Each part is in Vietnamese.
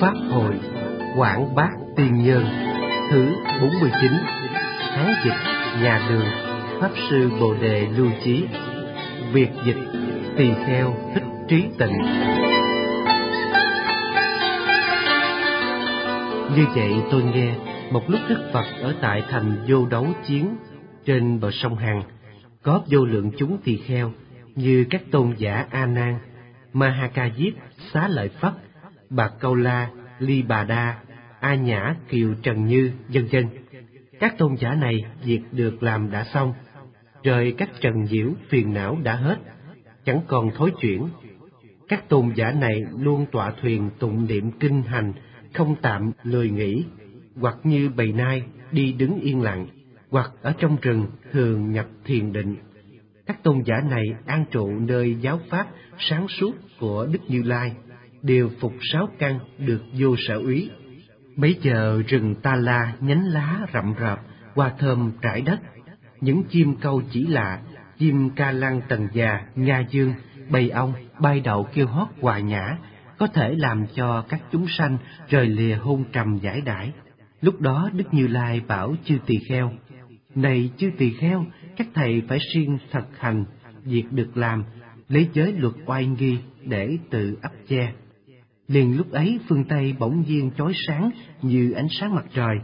Pháp hội Quảng Bác Tiên Nhân thứ 49. Hán dịch nhà Đường, Pháp sư Bồ Đề Lưu Chí. Việt dịch Tỳ Kheo Thích Trí Tịnh. Như vậy tôi nghe, một lúc Đức Phật ở tại thành Vô Đấu Chiến trên bờ sông Hằng, có vô lượng chúng tỳ kheo như các tôn giả A Nan, Ma Ha Diếp, Xá Lợi Phất, Bà Câu La, Ly Bà Đa, A Nhã, Kiều Trần Như, vân vân. Các tôn giả này việc được làm đã xong, rồi các trần nhiễu phiền não đã hết, chẳng còn thối chuyển. Các tôn giả này luôn tọa thuyền tụng niệm kinh hành, không tạm lười nghỉ, hoặc như bầy nai đi đứng yên lặng, hoặc ở trong rừng thường nhập thiền định. Các tôn giả này an trụ nơi giáo pháp sáng suốt của Đức Như Lai, đều phục 6 căn được vô sở úy. Bấy giờ rừng Ta La nhánh lá rậm rạp, hoa thơm trải đất. Những chim câu chỉ lạ, chim ca lăng tần già, nga dương, bầy ong bay đậu kêu hót hòa nhã, có thể làm cho các chúng sanh rời lìa hôn trầm giải đãi. Lúc đó Đức Như Lai bảo chư tỳ kheo: này chư tỳ kheo, các thầy phải siêng thực hành việc được làm, lấy giới luật oai nghi để tự ấp che. Liền lúc ấy phương Tây bỗng nhiên chói sáng như ánh sáng mặt trời.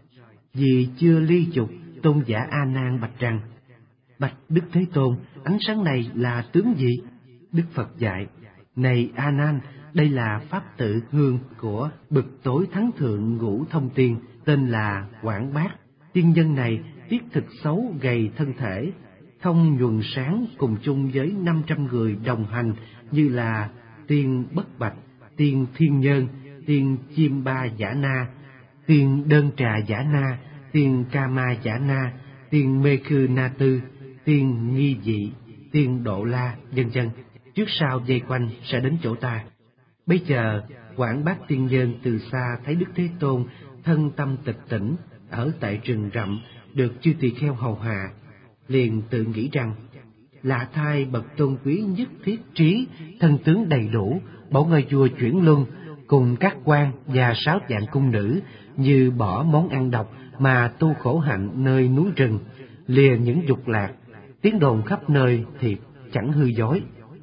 Vì chưa ly dục, tôn giả A Nan bạch rằng: bạch Đức Thế Tôn, ánh sáng này là tướng gì? Đức Phật dạy: này A Nan, đây là pháp tự hương của bậc tối thắng thượng ngũ thông tiên, tên là Quảng Bác. Tiên nhân này tiết thực xấu, gầy thân thể, không nhuần sáng, cùng chung với 500 người đồng hành, như là tiên Bất Bạch, tiên Thiên Nhân, tiên Chim Ba Giả Na, tiên Đơn Trà Giả Na, tiên Ca Ma Giả Na, tiên Mê Khư Na Tư, tiên Nghi Dị, tiên Độ La, vân vân. Trước sau vây quanh sẽ đến chỗ ta. Bây giờ Quảng Bác tiên nhân từ xa thấy Đức Thế Tôn thân tâm tịch tỉnh ở tại rừng rậm, được chư tỳ kheo hầu hạ, liền tự nghĩ rằng: lạ thay bậc tôn quý nhất thiết trí, thân tướng đầy đủ, bảo ngôi vua chuyển luân, cùng các quan và 6 vạn cung nữ, như bỏ món ăn độc mà tu khổ hạnh nơi núi rừng, lìa những dục lạc, tiếng đồn khắp nơi thiệt chẳng hư dối.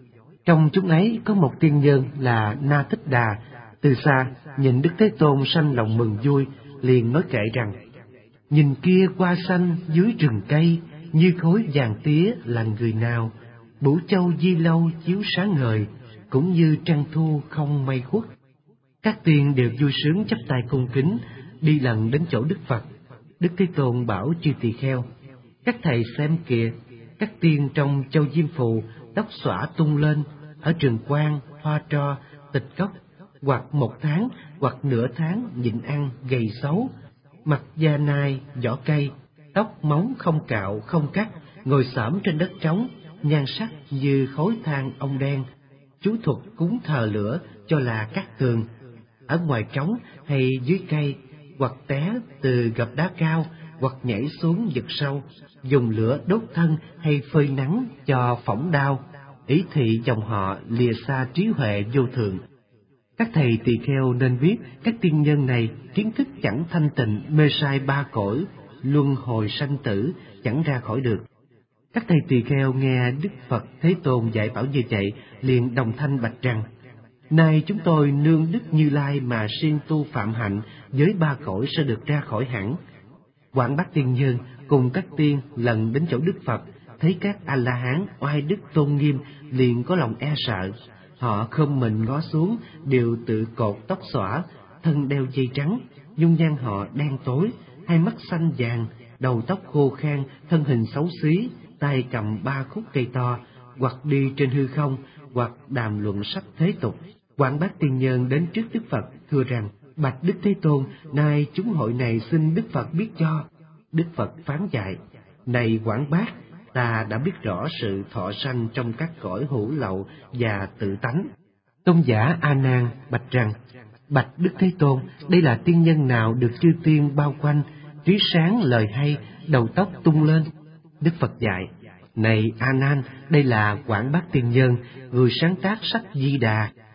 Trong chúng ấy có một tiên nhân là Na Thích Đà, từ xa nhìn Đức Thế Tôn sanh lòng mừng vui, liền nói kệ rằng: nhìn kia hoa xanh dưới rừng cây, như khối vàng tía là người nào, bửu châu di lâu chiếu sáng ngời, cũng như trăng thu không mây khuất. Các tiên đều vui sướng chắp tay cung kính, đi lần đến chỗ Đức Phật. Đức Thế Tôn bảo chư tỳ kheo: các thầy xem kìa, các tiên trong châu Diêm Phù, tóc xõa tung lên, ở Trường Quang, Hoa Tro, Tịch Cốc, hoặc 1 tháng, hoặc nửa tháng nhịn ăn, gầy xấu, mặt da nai, vỏ cây, tóc móng không cạo, không cắt, ngồi xổm trên đất trống, nhan sắc như khối than ong đen, chú thuật cúng thờ lửa cho là cát tường, ở ngoài trống hay dưới cây, hoặc té từ gập đá cao, hoặc nhảy xuống vực sâu, dùng lửa đốt thân hay phơi nắng cho phỏng đau, ý thị dòng họ lìa xa trí huệ vô thượng. Các thầy tỳ kheo nên biết các tiên nhân này kiến thức chẳng thanh tịnh, mê sai 3 cõi, luân hồi sanh tử, chẳng ra khỏi được. Các thầy tỳ kheo nghe Đức Phật Thế Tôn dạy bảo như vậy, liền đồng thanh bạch rằng: nay chúng tôi nương Đức Như Lai mà siêng tu phạm hạnh, với 3 cõi sẽ được ra khỏi hẳn. Quảng Bác tiên nhân cùng các tiên lần đến chỗ Đức Phật, thấy các A La Hán oai đức tôn nghiêm, liền có lòng e sợ. Họ khom mình ngó xuống, đều tự cột tóc xõa, thân đeo dây trắng, dung nhan họ đen tối, hai mắt xanh vàng, đầu tóc khô khan, thân hình xấu xí, tay cầm 3 khúc cây to, hoặc đi trên hư không, hoặc đàm luận sách thế tục. Quảng Bác tiên nhân đến trước Đức Phật thưa rằng: bạch Đức Thế Tôn, nay chúng hội này xin Đức Phật biết cho. Đức Phật phán dạy: này Quảng Bác, ta đã biết rõ sự thọ sanh trong các cõi hữu lậu và tự tánh. Tôn giả A Nan bạch rằng: bạch Đức Thế Tôn, đây là tiên nhân nào được chư tiên bao quanh, trí sáng lời hay, đầu tóc tung lên? Đức Phật dạy: này A Nan, đây là Quảng Bác tiên nhân, người sáng tác sách Di Đà,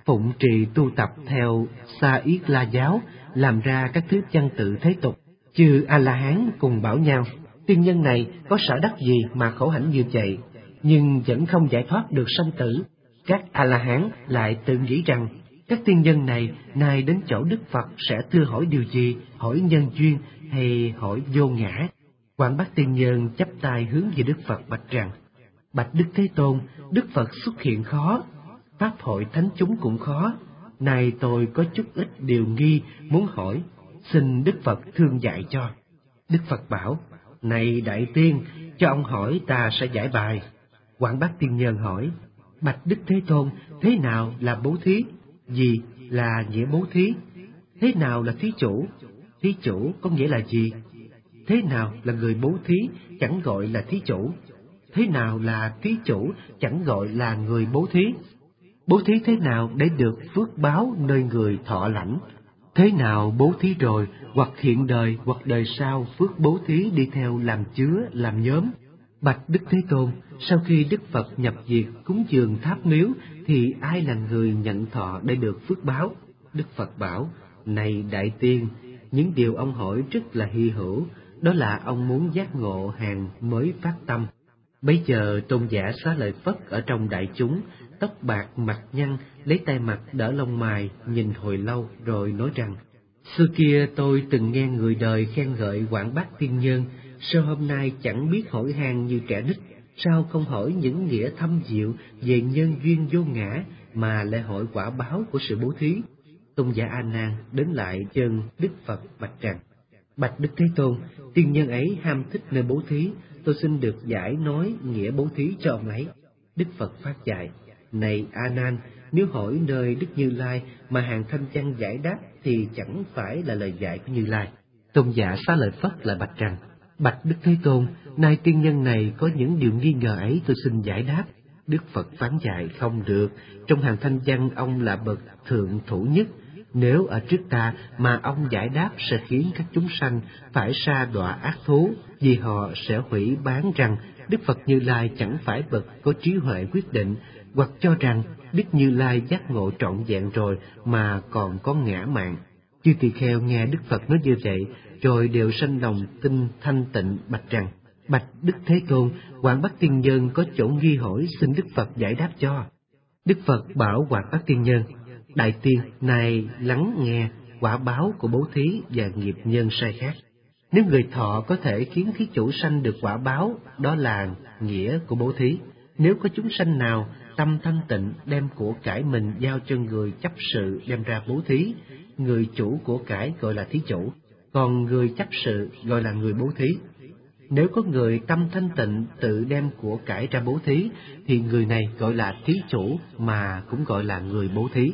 phụng trì tu tập theo Sa Yết La giáo, làm ra các thứ văn tự thế tục. Chư A-la-hán cùng bảo nhau, tiên nhân này có sở đắc gì mà khổ hạnh như vậy, nhưng vẫn không giải thoát được sanh tử. Các A-la-hán lại tự nghĩ rằng, các tiên nhân này nay đến chỗ Đức Phật sẽ thưa hỏi điều gì, hỏi nhân duyên hay hỏi vô ngã. Quảng Bát tiên nhân chắp tay hướng về Đức Phật bạch rằng: Bạch Đức Thế Tôn, Đức Phật xuất hiện khó, pháp hội thánh chúng cũng khó. Nay tôi có chút ít điều nghi muốn hỏi, xin Đức Phật thương dạy cho. Đức Phật bảo: Này đại tiên, cho ông hỏi ta sẽ giải bài. Quảng Bát tiên nhân hỏi: Bạch Đức Thế Tôn, thế nào là bố thí? Gì là nghĩa bố thí? Thế nào là thí chủ? Thí chủ có nghĩa là gì? Thế nào là người bố thí, chẳng gọi là thí chủ? Thế nào là thí chủ, chẳng gọi là người bố thí? Bố thí thế nào để được phước báo nơi người thọ lãnh? Thế nào bố thí rồi, hoặc hiện đời hoặc đời sau phước bố thí đi theo làm chứa, làm nhóm? Bạch Đức Thế Tôn, sau khi Đức Phật nhập diệt cúng dường tháp miếu, thì ai là người nhận thọ để được phước báo? Đức Phật bảo: Này đại tiên, những điều ông hỏi rất là hy hữu, đó là ông muốn giác ngộ hàng mới phát tâm. Bấy giờ tôn giả Xá Lợi Phất ở trong đại chúng, tóc bạc mặt nhăn, lấy tay mặt đỡ lông mày, nhìn hồi lâu rồi nói rằng: Xưa kia tôi từng nghe người đời khen ngợi Quảng Bát tiên nhân, sao hôm nay chẳng biết hỏi han như trẻ nít? Sao không hỏi những nghĩa thâm diệu về nhân duyên vô ngã, mà lại hỏi quả báo của sự bố thí? Tôn giả A Nan đến lại chân Đức Phật bạch rằng: Bạch Đức Thế Tôn, tiên nhân ấy ham thích nơi bố thí, tôi xin được giải nói nghĩa bố thí cho ông ấy. Đức Phật phát dạy: Này A Nan, nếu hỏi nơi Đức Như Lai mà hàng thanh văn giải đáp thì chẳng phải là lời dạy của Như Lai. Tôn giả Xá Lợi Phất lại bạch rằng: Bạch Đức Thế Tôn, nay tiên nhân này có những điều nghi ngờ ấy, tôi xin giải đáp. Đức Phật phán dạy: Không được, trong hàng thanh văn ông là bậc thượng thủ nhất. Nếu ở trước ta mà ông giải đáp sẽ khiến các chúng sanh phải sa đọa ác thú, vì họ sẽ hủy bán rằng Đức Phật Như Lai chẳng phải bậc có trí huệ quyết định, hoặc cho rằng Đức Như Lai giác ngộ trọn vẹn rồi mà còn có ngã mạn. Chư tỳ kheo nghe Đức Phật nói như vậy, rồi đều sanh lòng tin thanh tịnh bạch rằng: Bạch Đức Thế Tôn, Quảng Bát tiên nhân có chỗ nghi hỏi, xin Đức Phật giải đáp cho. Đức Phật bảo Quảng Bát tiên nhân: Đại tiên, này lắng nghe quả báo của bố thí và nghiệp nhân sai khác. Nếu người thọ có thể khiến thí chủ sanh được quả báo, đó là nghĩa của bố thí. Nếu có chúng sanh nào tâm thanh tịnh đem của cải mình giao cho người chấp sự đem ra bố thí, người chủ của cải gọi là thí chủ, còn người chấp sự gọi là người bố thí. Nếu có người tâm thanh tịnh tự đem của cải ra bố thí, thì người này gọi là thí chủ mà cũng gọi là người bố thí.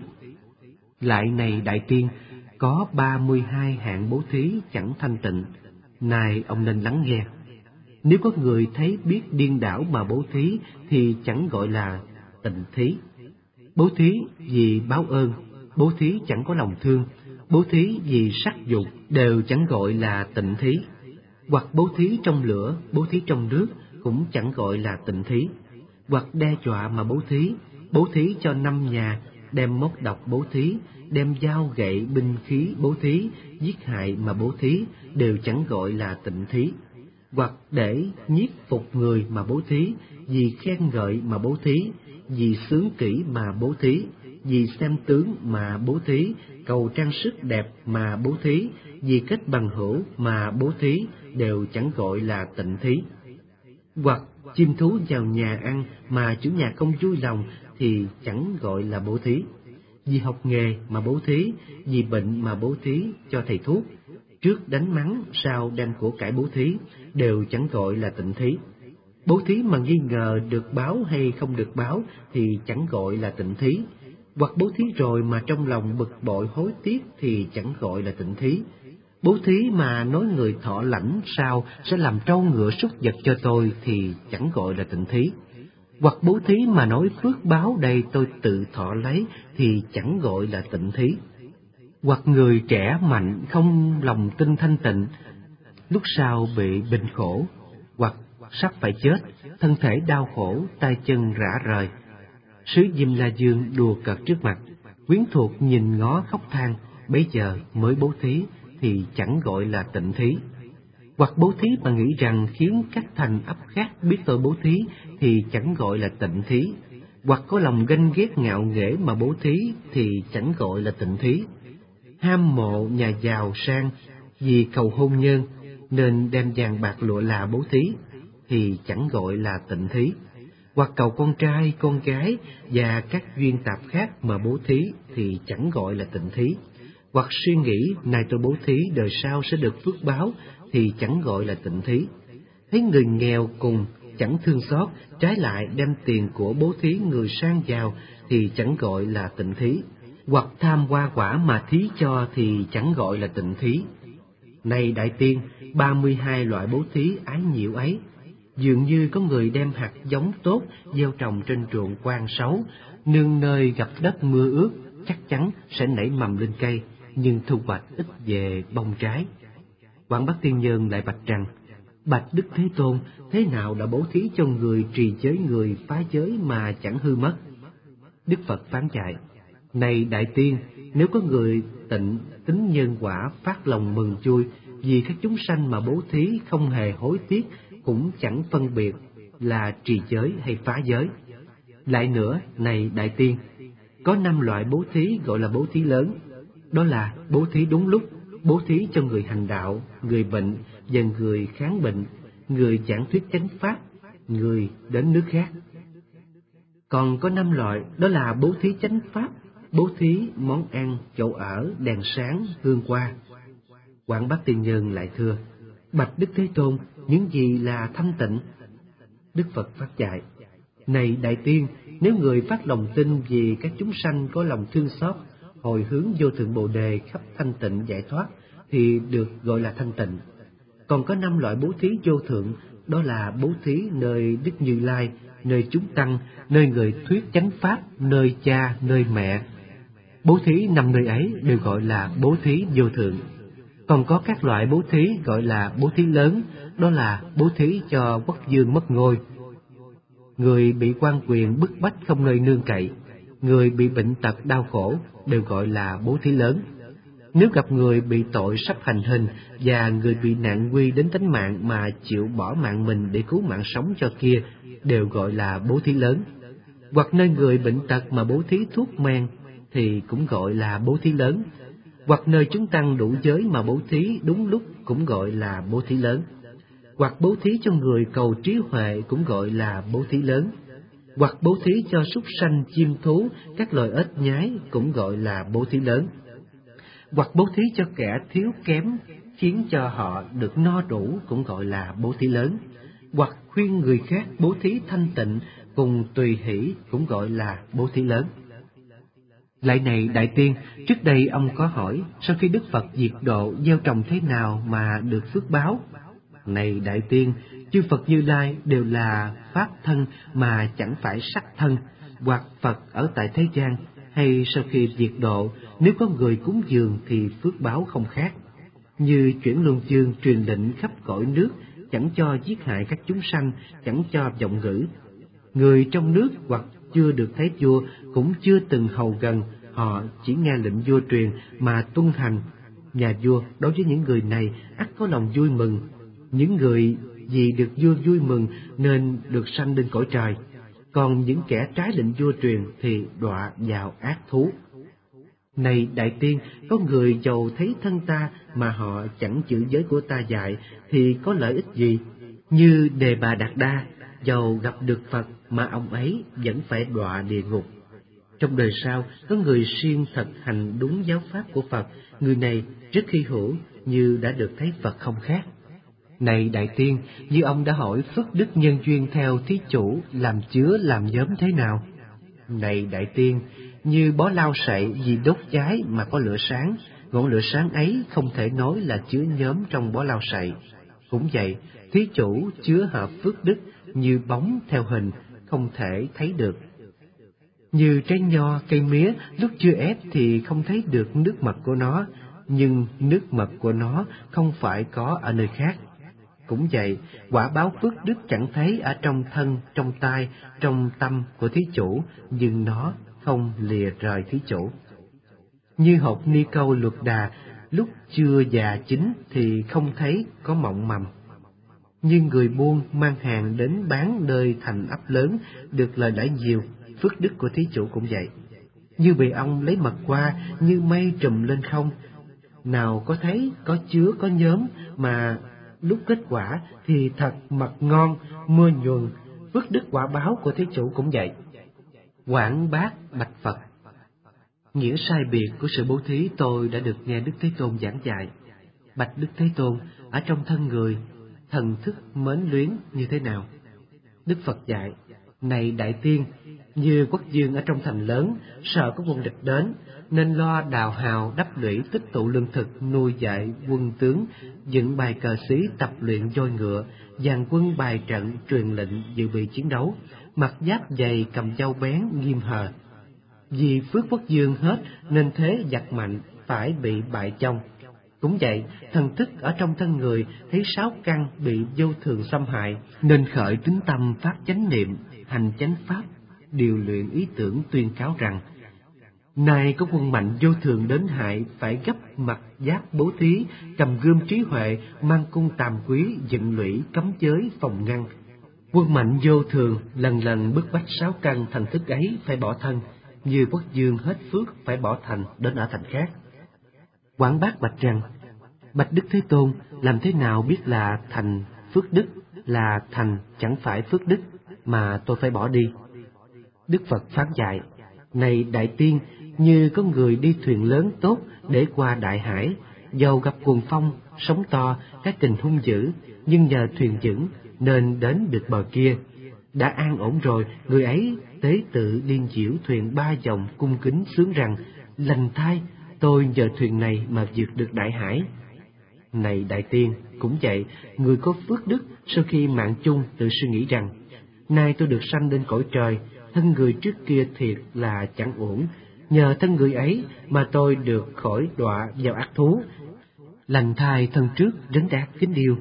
Lại này đại tiên, có 32 hạng bố thí chẳng thanh tịnh, này ông nên lắng nghe. Nếu có người thấy biết điên đảo mà bố thí thì chẳng gọi là tịnh thí. Bố thí vì báo ơn, bố thí chẳng có lòng thương, bố thí vì sắc dục đều chẳng gọi là tịnh thí. Hoặc bố thí trong lửa, bố thí trong nước cũng chẳng gọi là tịnh thí. Hoặc đe dọa mà bố thí cho 5 nhà, đem móc độc bố thí, đem dao gậy binh khí bố thí, giết hại mà bố thí đều chẳng gọi là tịnh thí. Hoặc để nhiếp phục người mà bố thí, vì khen ngợi mà bố thí, vì sướng kỹ mà bố thí, vì xem tướng mà bố thí, cầu trang sức đẹp mà bố thí, vì kết bằng hữu mà bố thí đều chẳng gọi là tịnh thí. Hoặc chim thú vào nhà ăn mà chủ nhà không vui lòng thì chẳng gọi là bố thí. Vì học nghề mà bố thí, vì bệnh mà bố thí cho thầy thuốc, trước đánh mắng sau đem của cải bố thí đều chẳng gọi là tịnh thí. Bố thí mà nghi ngờ được báo hay không được báo thì chẳng gọi là tịnh thí. Hoặc bố thí rồi mà trong lòng bực bội hối tiếc thì chẳng gọi là tịnh thí. Bố thí mà nói người thọ lãnh sau sẽ làm trâu ngựa súc vật cho tôi thì chẳng gọi là tịnh thí. Hoặc bố thí mà nói phước báo đây tôi tự thọ lấy thì chẳng gọi là tịnh thí. Hoặc người trẻ mạnh không lòng tin thanh tịnh, lúc sau bị bệnh khổ, hoặc sắp phải chết, thân thể đau khổ, tay chân rã rời. Sứ Diêm La Dương đùa cợt trước mặt: Quyến thuộc nhìn ngó khóc than, bấy giờ mới bố thí thì chẳng gọi là tịnh thí. Hoặc bố thí mà nghĩ rằng khiến các thành ấp khác biết tôi bố thí thì chẳng gọi là tịnh thí. Hoặc có lòng ganh ghét ngạo nghễ mà bố thí thì chẳng gọi là tịnh thí. Ham mộ nhà giàu sang vì cầu hôn nhân nên đem vàng bạc lụa là bố thí thì chẳng gọi là tịnh thí. Hoặc cầu con trai, con gái và các duyên tạp khác mà bố thí thì chẳng gọi là tịnh thí. Hoặc suy nghĩ này tôi bố thí đời sau sẽ được phước báo thì chẳng gọi là tịnh thí. Thấy người nghèo cùng chẳng thương xót, trái lại đem tiền của bố thí người sang giàu thì chẳng gọi là tịnh thí. Hoặc tham hoa quả mà thí cho thì chẳng gọi là tịnh thí. Này đại tiên, 32 loại bố thí ái nhiễu ấy, dường như có người đem hạt giống tốt gieo trồng trên ruộng quan xấu, nương nơi gặp đất mưa ướt, chắc chắn sẽ nảy mầm lên cây, nhưng thu hoạch ít về bông trái. Quảng Bác Tiên Nhân lại bạch rằng: bạch Đức Thế Tôn, thế nào đã bố thí cho người trì giới, người phá giới mà chẳng hư mất? Đức Phật phán dạy: này đại tiên, nếu có người tịnh tính nhân quả, phát lòng mừng vui vì các chúng sanh mà bố thí không hề hối tiếc, cũng chẳng phân biệt là trì giới hay phá giới. Lại nữa, này đại tiên, có 5 loại bố thí gọi là bố thí lớn, đó là bố thí đúng lúc, bố thí cho người hành đạo, người bệnh và người kháng bệnh, người giảng thuyết chánh pháp, người đến nước khác. Còn có 5 loại, đó là bố thí chánh pháp, bố thí món ăn, chỗ ở, đèn sáng, hương hoa. Quảng Bác Tiên Nhân lại thưa: bạch Đức Thế Tôn, những gì là thanh tịnh? Đức Phật phát dạy: này đại tiên, nếu người phát lòng tin vì các chúng sanh có lòng thương xót, hồi hướng vô thượng Bồ Đề khắp thanh tịnh giải thoát thì được gọi là thanh tịnh. Còn có 5 loại bố thí vô thượng, đó là bố thí nơi Đức Như Lai, nơi chúng tăng, nơi người thuyết chánh pháp, nơi cha, nơi mẹ. Bố thí 5 nơi ấy đều gọi là bố thí vô thượng. Còn có các loại bố thí gọi là bố thí lớn, đó là bố thí cho quốc vương mất ngôi, người bị quan quyền bức bách không nơi nương cậy, người bị bệnh tật đau khổ, đều gọi là bố thí lớn. Nếu gặp người bị tội sắp hành hình và người bị nạn nguy đến tính mạng mà chịu bỏ mạng mình để cứu mạng sống cho kia, đều gọi là bố thí lớn. Hoặc nơi người bệnh tật mà bố thí thuốc men thì cũng gọi là bố thí lớn. Hoặc nơi chúng tăng đủ giới mà bố thí đúng lúc cũng gọi là bố thí lớn. Hoặc bố thí cho người cầu trí huệ cũng gọi là bố thí lớn. Hoặc bố thí cho súc sanh, chim thú, các loài ếch nhái cũng gọi là bố thí lớn. Hoặc bố thí cho kẻ thiếu kém khiến cho họ được no đủ cũng gọi là bố thí lớn. Hoặc khuyên người khác bố thí thanh tịnh cùng tùy hỷ cũng gọi là bố thí lớn. Lại này đại tiên, trước đây ông có hỏi sau khi Đức Phật diệt độ gieo trồng thế nào mà được phước báo? Này đại tiên, chư Phật Như Lai đều là pháp thân mà chẳng phải sắc thân, hoặc Phật ở tại thế gian, hay sau khi diệt độ, nếu có người cúng dường thì phước báo không khác. Như chuyển luân chương truyền lệnh khắp cõi nước, chẳng cho giết hại các chúng sanh, chẳng cho vọng ngữ. Người trong nước hoặc chưa được thấy vua, cũng chưa từng hầu gần, họ chỉ nghe lệnh vua truyền mà tuân hành. Nhà vua đối với những người này ắt có lòng vui mừng. Những người vì được vua vui mừng nên được sanh lên cõi trời, còn những kẻ trái lệnh vua truyền thì đọa vào ác thú. Này đại tiên, có người giàu thấy thân ta mà họ chẳng giữ giới của ta dạy thì có lợi ích gì? Như Đề Bà Đạt Đa, giàu gặp được Phật mà ông ấy vẫn phải đọa địa ngục. Trong đời sau, có người siêng thực hành đúng giáo pháp của Phật, người này rất hy hữu như đã được thấy Phật không khác. Này đại tiên, như ông đã hỏi phước đức nhân duyên theo thí chủ làm chứa làm nhóm thế nào? Này đại tiên, như bó lau sậy vì đốt cháy mà có lửa sáng, ngọn lửa sáng ấy không thể nói là chứa nhóm trong bó lau sậy. Cũng vậy, thí chủ chứa hợp phước đức như bóng theo hình, không thể thấy được. Như trái nho, cây mía, lúc chưa ép thì không thấy được nước mật của nó, nhưng nước mật của nó không phải có ở nơi khác. Cũng vậy, quả báo phước đức chẳng thấy ở trong thân, trong tai, trong tâm của thí chủ, nhưng nó không lìa rời thí chủ. Như hột ni câu luật đà, lúc chưa già chín thì không thấy có mọng mầm. Như người buôn mang hàng đến bán nơi thành ấp lớn được lời lãi nhiều, phước đức của thí chủ cũng vậy. Như bầy ong lấy mật qua, như mây trùm lên không, nào có thấy có chứa có nhóm, mà lúc kết quả thì thật mật ngon, mưa nhuần, phước đức quả báo của thí chủ cũng vậy. Quảng bác bạch Phật. Nghĩa sai biệt của sự bố thí tôi đã được nghe Đức Thế Tôn giảng dạy. Bạch Đức Thế Tôn, ở trong thân người, thần thức mến luyến như thế nào? Đức Phật dạy, này đại tiên, như quốc dương ở trong thành lớn, sợ có quân địch đến, nên lo đào hào đắp lũy tích tụ lương thực, nuôi dạy quân tướng, dựng bài cờ xí tập luyện voi ngựa, dàn quân bài trận truyền lệnh dự bị chiến đấu, mặc giáp dày cầm dao bén nghiêm hờ. Vì phước quốc dương hết nên thế giặc mạnh phải bị bại trong. Cũng vậy, thần thức ở trong thân người thấy sáu căn bị vô thường xâm hại, nên khởi tín tâm phát chánh niệm, hành chánh pháp, điều luyện ý tưởng tuyên cáo rằng: nay có quân mạnh vô thường đến hại, phải gấp mặt giáp bố thí, cầm gươm trí huệ, mang cung tàm quý, dựng lũy cấm giới phòng ngăn. Quân mạnh vô thường lần lần bức bách sáu căn thần thức ấy phải bỏ thân, như quốc dương hết phước phải bỏ thành đến ở thành khác. Quảng bác bạch rằng: bạch Đức Thế Tôn, làm thế nào biết là thành phước đức, là thành chẳng phải phước đức mà tôi phải bỏ đi? Đức Phật phán dạy, này đại tiên, như có người đi thuyền lớn tốt để qua đại hải, dầu gặp cuồng phong, sóng to, các kình hung dữ, nhưng nhờ thuyền vững nên đến được bờ kia. Đã an ổn rồi, người ấy tế tự liên diễu thuyền ba vòng, cung kính sướng rằng: lành thay, tôi nhờ thuyền này mà vượt được đại hải. Này đại tiên, cũng vậy, người có phước đức sau khi mạng chung tự suy nghĩ rằng: nay tôi được sanh lên cõi trời, thân người trước kia thiệt là chẳng ổn, nhờ thân người ấy mà tôi được khỏi đọa vào ác thú. Lành thay thân trước đấng đạt kính yêu.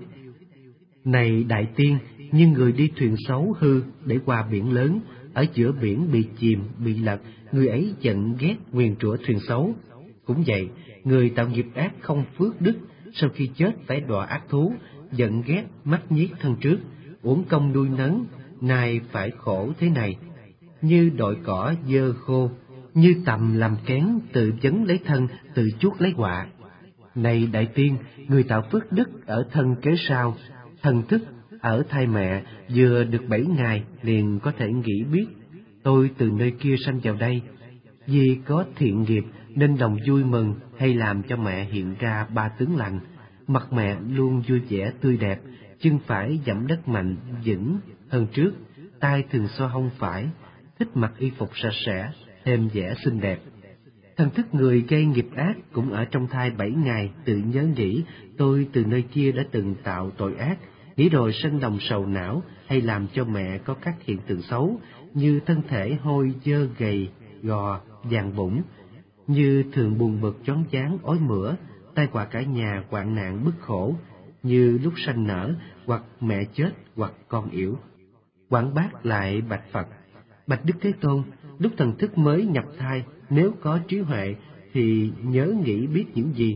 Này đại tiên, như người đi thuyền xấu hư để qua biển lớn, ở giữa biển bị chìm, bị lật, người ấy giận ghét nguyền rủa thuyền xấu. Cũng vậy, người tạo nghiệp ác không phước đức, sau khi chết phải đọa ác thú, giận ghét mắt nhiếc thân trước, uổng công nuôi nấng, nay phải khổ thế này. Như đội cỏ dơ khô, như tầm làm kén, tự vấn lấy thân, tự chuốc lấy họa. Này đại tiên, người tạo phước đức ở thân kế sau, thần thức ở thai mẹ vừa được 7 ngày liền có thể nghĩ biết: tôi từ nơi kia sanh vào đây. Vì có thiện nghiệp nên lòng vui mừng, hay làm cho mẹ hiện ra ba tướng lành. Mặt mẹ luôn vui vẻ tươi đẹp, chân phải dẫm đất mạnh vững hơn trước, tay thường xoa hông phải, thích mặc y phục sạch sẽ, thêm vẻ xinh đẹp. Thần thức người gây nghiệp ác cũng ở trong thai 7 ngày tự nhớ nghĩ: tôi từ nơi kia đã từng tạo tội ác, nghĩ rồi sanh lòng sầu não, hay làm cho mẹ có các hiện tượng xấu, như thân thể hôi dơ gầy, gò, vàng bụng, như thường buồn bực choáng váng ói mửa, tai họa cả nhà, hoạn nạn bức khổ, như lúc sanh nở, hoặc mẹ chết, hoặc con yểu. Quảng bác lại bạch Phật: bạch Đức Thế Tôn, lúc thần thức mới nhập thai, nếu có trí huệ thì nhớ nghĩ biết những gì?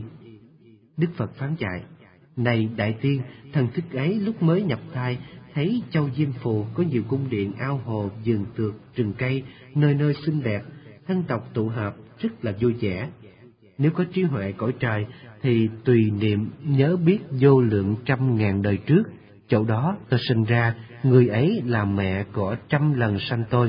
Đức Phật phán dạy: này đại tiên, thần thức ấy lúc mới nhập thai thấy châu Diêm Phù có nhiều cung điện, ao hồ, vườn tược, rừng cây, nơi nơi xinh đẹp, thân tộc tụ hợp, rất là vui vẻ. Nếu có trí huệ cõi trời thì tùy niệm nhớ biết vô lượng trăm ngàn đời trước, chỗ đó tôi sinh ra, người ấy là mẹ của trăm lần sanh tôi,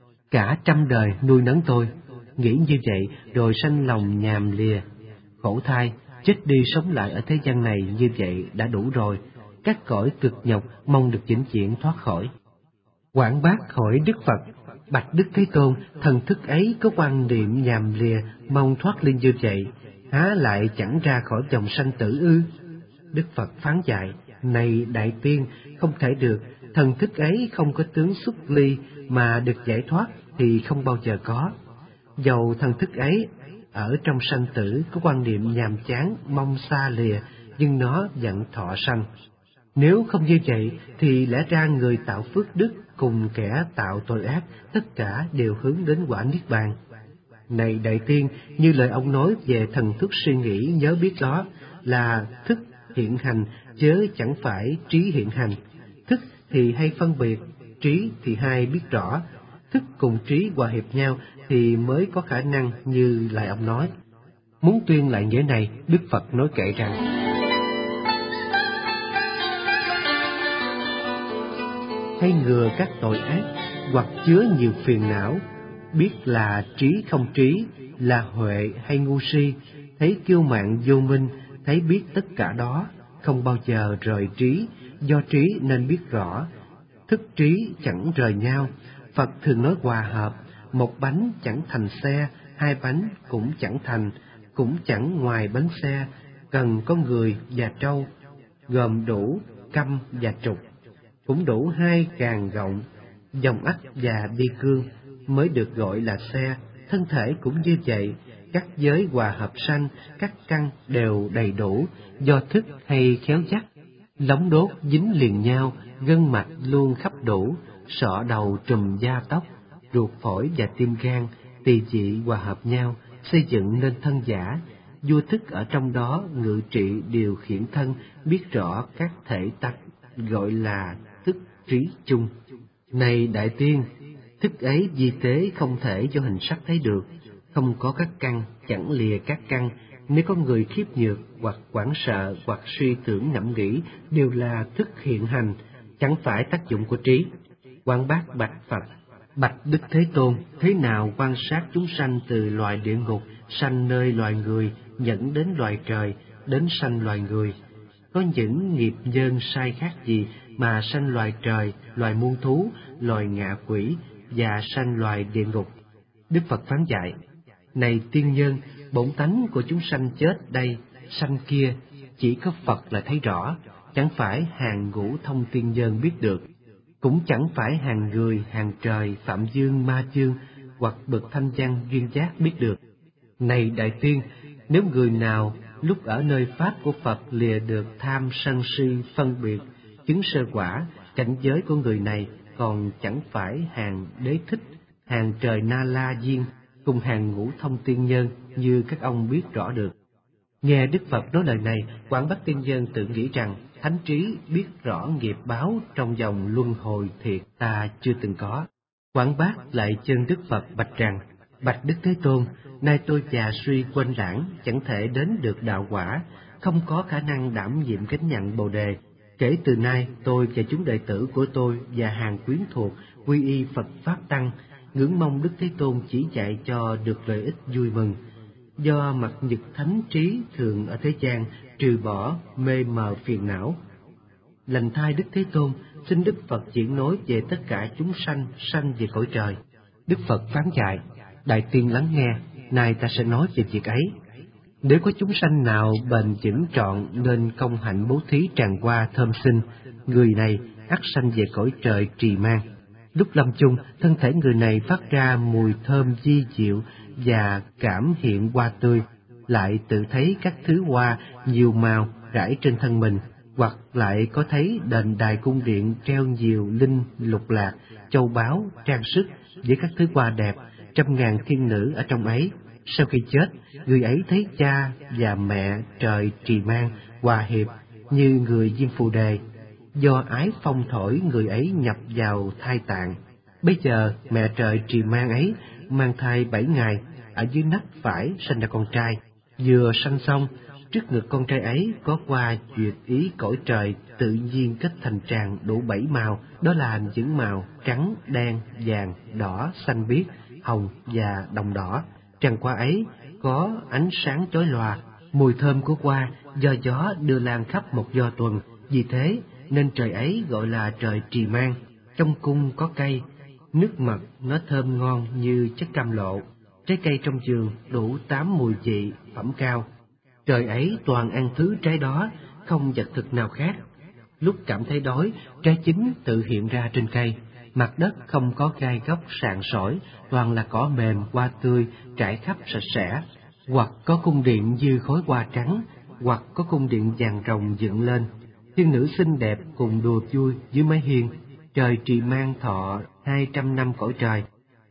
cả trăm đời nuôi nấng tôi. Nghĩ như vậy rồi sanh lòng nhàm lìa, khổ thai, chết đi sống lại ở thế gian này như vậy đã đủ rồi. Các cõi cực nhọc mong được vĩnh viễn thoát khỏi. Quảng bác hỏi Đức Phật: bạch Đức Thế Tôn, thần thức ấy có quan niệm nhàm lìa, mong thoát ly như vậy, há lại chẳng ra khỏi dòng sanh tử ư? Đức Phật phán dạy: này đại tiên, không thể được. Thần thức ấy không có tướng xuất ly, mà được giải thoát thì không bao giờ có. Dầu thần thức ấy ở trong sanh tử có quan niệm nhàm chán, mong xa lìa, nhưng nó vẫn thọ sanh. Nếu không như vậy thì lẽ ra người tạo phước đức cùng kẻ tạo tội ác, tất cả đều hướng đến quả niết bàn. Này đại tiên, như lời ông nói về thần thức suy nghĩ nhớ biết đó là thức hiện hành, chớ chẳng phải trí hiện hành. Thức thì hay phân biệt, trí thì hay biết rõ. Thức cùng trí hòa hiệp nhau thì mới có khả năng như lời ông nói. Muốn tuyên lại nghĩa này, Đức Phật nói kệ rằng: hay ngừa các tội ác hoặc chứa nhiều phiền não, biết là trí không trí, là huệ hay ngu si, thấy kiêu mạn vô minh, thấy biết tất cả đó, không bao giờ rời trí, do trí nên biết rõ. Thức trí chẳng rời nhau, Phật thường nói hòa hợp, một bánh chẳng thành xe, hai bánh cũng chẳng thành, cũng chẳng ngoài bánh xe, cần có người và trâu, gồm đủ câm và trục, cũng đủ hai càng gọng, dòng ách và bi cương mới được gọi là xe. Thân thể cũng như vậy, các giới hòa hợp sanh, các căn đều đầy đủ, do thức hay khéo dắt. Lóng đốt dính liền nhau, gân mạch luôn khắp đủ, sọ đầu trùm da tóc, ruột phổi và tim gan, tỳ dị hòa hợp nhau, xây dựng nên thân giả. Vua thức ở trong đó ngự trị điều khiển thân, biết rõ các thể tắc, gọi là thức trí chung. Này đại tiên, thức ấy di tế không thể do hình sắc thấy được, không có các căn, chẳng lìa các căn. Nếu có người khiếp nhược, hoặc hoảng sợ, hoặc suy tưởng ngẫm nghĩ, đều là thức hiện hành, chẳng phải tác dụng của trí. Quán Bác bạch Phật: bạch Đức Thế Tôn, thế nào quan sát chúng sanh từ loài địa ngục, sanh nơi loài người, dẫn đến loài trời, đến sanh loài người? Có những nghiệp nhân sai khác gì mà sanh loài trời, loài muôn thú, loài ngạ quỷ và sanh loài địa ngục? Đức Phật phán dạy: này tiên nhân, bổn tánh của chúng sanh chết đây, sanh kia, chỉ có Phật là thấy rõ, chẳng phải hàng ngũ thông tiên nhân biết được, cũng chẳng phải hàng người, hàng trời, phạm dương, ma dương hoặc bậc thanh văn duyên giác biết được. Này đại tiên, nếu người nào lúc ở nơi pháp của Phật lìa được tham sân si phân biệt, chứng sơ quả, cảnh giới của người này còn chẳng phải hàng đế thích, hàng trời na la diên cùng hàng ngũ thông tiên nhân như các ông biết rõ được. Nghe Đức Phật nói lời này, Quảng Bác tiên nhân tự nghĩ rằng thánh trí biết rõ nghiệp báo trong dòng luân hồi thiệt ta chưa từng có. Quảng Bác lại chân Đức Phật bạch rằng: bạch Đức Thế Tôn, nay tôi già suy quên lãng, chẳng thể đến được đạo quả, không có khả năng đảm nhiệm gánh nhận bồ đề. Kể từ nay, tôi và chúng đệ tử của tôi và hàng quyến thuộc quy y Phật Pháp Tăng, ngưỡng mong Đức Thế Tôn chỉ dạy cho được lợi ích vui mừng. Do mặt nhật thánh trí thường ở thế gian, trừ bỏ mê mờ phiền não. Lành thai Đức Thế Tôn, xin Đức Phật diễn nói về tất cả chúng sanh, sanh về cõi trời. Đức Phật phán dạy: đại tiên lắng nghe, nay ta sẽ nói về việc ấy. Nếu có chúng sanh nào bền vững trọn nên công hạnh bố thí tràn hoa thơm xinh, người này ắt sanh về cõi trời trì mang. Lúc lâm chung, thân thể người này phát ra mùi thơm di diệu và cảm hiện hoa tươi, lại tự thấy các thứ hoa nhiều màu rải trên thân mình, hoặc lại có thấy đền đài cung điện treo nhiều linh lục lạc, châu báu, trang sức với các thứ hoa đẹp, trăm ngàn thiên nữ ở trong ấy. Sau khi chết, người ấy thấy cha và mẹ trời trì mang hòa hiệp như người Diêm Phù Đề. Do ái phong thổi, người ấy nhập vào thai tạng. Bây giờ mẹ trời trì mang ấy mang thai 7 ngày, ở dưới nách phải sinh ra con trai. Vừa sanh xong, trước ngực con trai ấy có hoa duyệt ý cõi trời tự nhiên kết thành tràng đủ 7 màu, đó là những màu trắng, đen, vàng, đỏ, xanh biếc, hồng và đồng đỏ. Tràng hoa ấy có ánh sáng chói lòa, mùi thơm của hoa do gió đưa lan khắp một do tuần, vì thế nên trời ấy gọi là trời trì mang. Trong cung có cây, nước mật nó thơm ngon như chất cam lộ, trái cây trong vườn đủ 8 mùi vị phẩm cao. Trời ấy toàn ăn thứ trái đó, không vật thực nào khác. Lúc cảm thấy đói, trái chín tự hiện ra trên cây. Mặt đất không có gai góc sạn sỏi, toàn là cỏ mềm, hoa tươi trải khắp sạch sẽ. Hoặc có cung điện như khối hoa trắng, hoặc có cung điện vàng rồng dựng lên. Thiên nữ xinh đẹp cùng đùa vui dưới mái hiên. Trời trì mang thọ 200 năm cõi trời.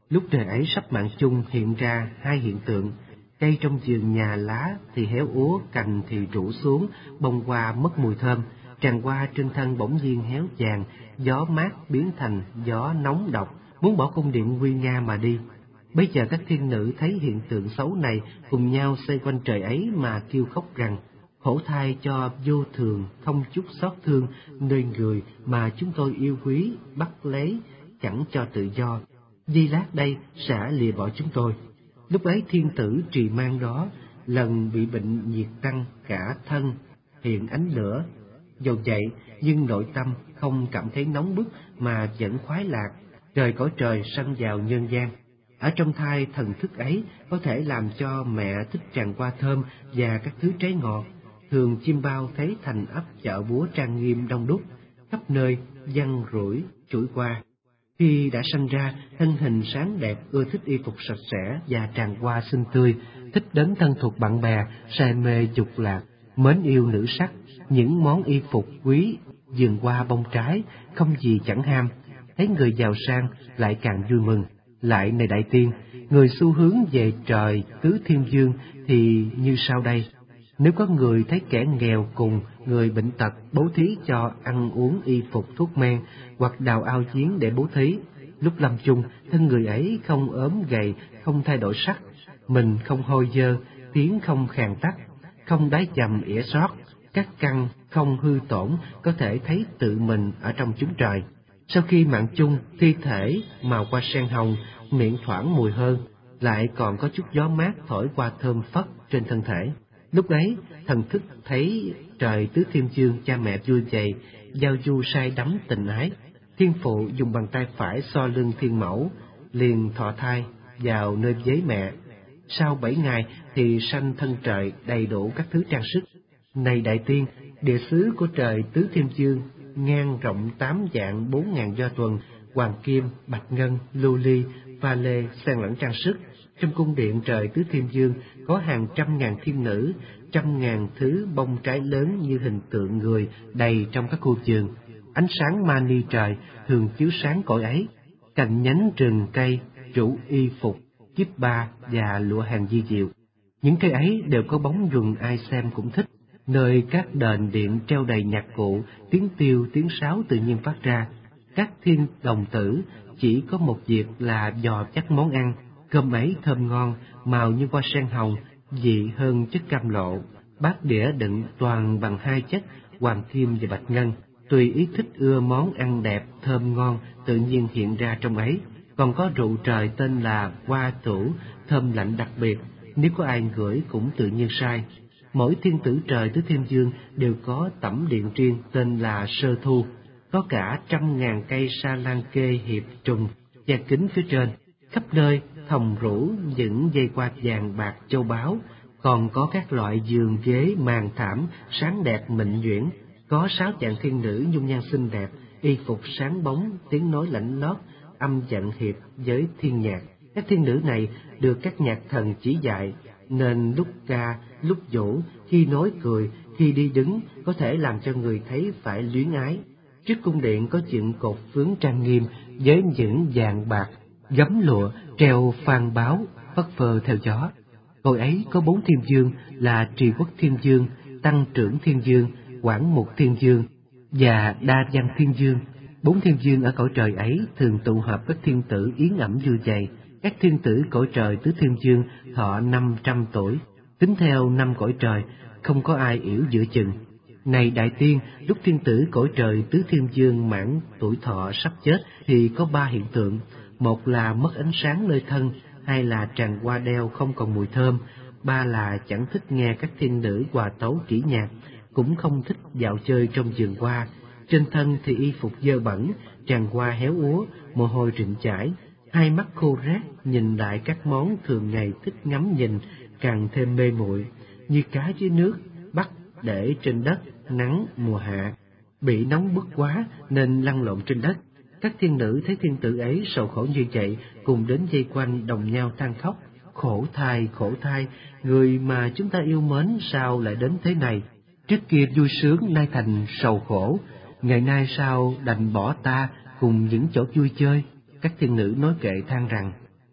Lúc trời ấy sắp mạng chung hiện ra hai hiện tượng: cây trong vườn nhà lá thì héo úa, cành thì rũ xuống, bông hoa mất mùi thơm, tràng hoa trên thân bỗng nhiên héo vàng, gió mát biến thành gió nóng độc, muốn bỏ cung điện nguy nga mà đi. Bây giờ các thiên nữ thấy hiện tượng xấu này, cùng nhau xoay quanh trời ấy mà kêu khóc rằng: khổ thai cho vô thường, không chút xót thương, nơi người mà chúng tôi yêu quý bắt lấy, chẳng cho tự do. Giây lát đây sẽ lìa bỏ chúng tôi. Lúc ấy thiên tử Trì Man đó lần bị bệnh nhiệt tăng cả thân, hiện ánh lửa. Dầu vậy nhưng nội tâm không cảm thấy nóng bức mà vẫn khoái lạc, rời cõi trời sanh vào nhân gian. Ở trong thai thần thức ấy có thể làm cho mẹ thích tràng hoa thơm và các thứ trái ngọt. Thường chim bao thấy thành ấp chợ búa trang nghiêm đông đúc, khắp nơi giăng rủi chuỗi hoa. Khi đã sanh ra, thân hình sáng đẹp, ưa thích y phục sạch sẽ và tràng hoa xinh tươi, thích đến thân thuộc bạn bè, say mê dục lạc, mến yêu nữ sắc, những món y phục quý, vườn hoa bông trái, không gì chẳng ham. Thấy người giàu sang lại càng vui mừng. Lại này đại tiên, người xu hướng về trời tứ thiên dương thì như sau đây: nếu có người thấy kẻ nghèo cùng, người bệnh tật, bố thí cho ăn uống y phục thuốc men, hoặc đào ao giếng để bố thí. Lúc lâm chung, thân người ấy không ốm gầy, không thay đổi sắc, mình không hôi dơ, tiếng không khàn tắc, không đái chầm ỉa xót, các căn không hư tổn, có thể thấy tự mình ở trong chúng trời. Sau khi mạng chung, thi thể màu hoa sen hồng, miệng thoảng mùi hơn, lại còn có chút gió mát thổi qua thơm phất trên thân thể. Lúc ấy, thần thức thấy trời tứ thiên dương cha mẹ vui vầy, giao du say đắm tình ái. Thiên phụ dùng bàn tay phải xoa lưng thiên mẫu, liền thọ thai vào nơi vế mẹ. Sau 7 ngày thì sanh thân trời đầy đủ các thứ trang sức. Này đại tiên, địa xứ của trời tứ thiên dương ngang rộng 8 vạn 4.000 do tuần, hoàng kim, bạch ngân, lưu ly, pha lê xen lẫn trang sức. Trong cung điện trời tứ thiên dương có hàng trăm ngàn thiên nữ, trăm ngàn thứ bông trái lớn như hình tượng người đầy trong các khu vườn. Ánh sáng mani trời thường chiếu sáng cõi ấy. Cành nhánh rừng cây, rủ y phục, kiếp ba và lụa hàng di diệu. Những cây ấy đều có bóng nhuần, ai xem cũng thích. Nơi các đền điện treo đầy nhạc cụ, tiếng tiêu, tiếng sáo tự nhiên phát ra. Các thiên đồng tử chỉ có một việc là dò chắc món ăn. Cơm ấy thơm ngon, màu như hoa sen hồng, vị hơn chất cam lộ. Bát đĩa đựng toàn bằng hai chất hoàng kim và bạch ngân. Tùy ý thích ưa món ăn đẹp, thơm ngon, tự nhiên hiện ra trong ấy. Còn có rượu trời tên là hoa tửu, thơm lạnh đặc biệt, nếu có ai ngửi cũng tự nhiên sai. Mỗi thiên tử trời tứ thiên dương đều có tẩm điện riêng tên là sơ thu, có cả 100.000 cây sa lan kê hiệp trùng che kín phía trên. Khắp nơi thòng rũ những dây quạt vàng bạc châu báu, còn có các loại giường ghế màn thảm sáng đẹp mịn nhuyễn. Có 6 dạng thiên nữ dung nhan xinh đẹp, y phục sáng bóng, tiếng nói lạnh lót, âm vận hiệp với thiên nhạc. Các thiên nữ này được các nhạc thần chỉ dạy, nên lúc ca, lúc dỗ, khi nói cười, khi đi đứng, có thể làm cho người thấy phải luyến ái. Trước cung điện có dựng cột phướng trang nghiêm với những vàng bạc, gấm lụa, treo phan báo, phất phơ theo gió. Cõi ấy có 4 thiên dương là Trì Quốc Thiên Dương, Tăng Trưởng Thiên Dương, Quảng Mục Thiên Dương và Đa Văn Thiên Dương. 4 thiên dương ở cõi trời ấy thường tụ hợp các thiên tử yến ẩm vui vầy. Các thiên tử cõi trời tứ thiên dương thọ 500 tuổi. Tính theo 5 cõi trời, không có ai yểu giữa chừng. Này đại tiên, lúc thiên tử cõi trời tứ thiên dương mãn tuổi thọ sắp chết thì có 3 hiện tượng. Một là mất ánh sáng nơi thân, hai là tràng hoa đeo không còn mùi thơm, ba là chẳng thích nghe các thiên nữ hòa tấu kỹ nhạc, cũng không thích dạo chơi trong vườn hoa. Trên thân thì y phục dơ bẩn, tràng hoa héo úa, mồ hôi rịn chảy, hai mắt khô rác, nhìn lại các món thường ngày thích ngắm nhìn, càng thêm mê muội, như cá dưới nước, bắt để trên đất, nắng mùa hạ, bị nóng bức quá nên lăn lộn trên đất. Các thiên nữ thấy thiên tử ấy sầu khổ như vậy, cùng đến vây quanh đồng nhau than khóc: khổ thai, người mà chúng ta yêu mến sao lại đến thế này? Trước kia vui sướng nay thành sầu khổ, ngày nay sao đành bỏ ta cùng những chỗ vui chơi? Các thiên nữ nói kệ than rằng: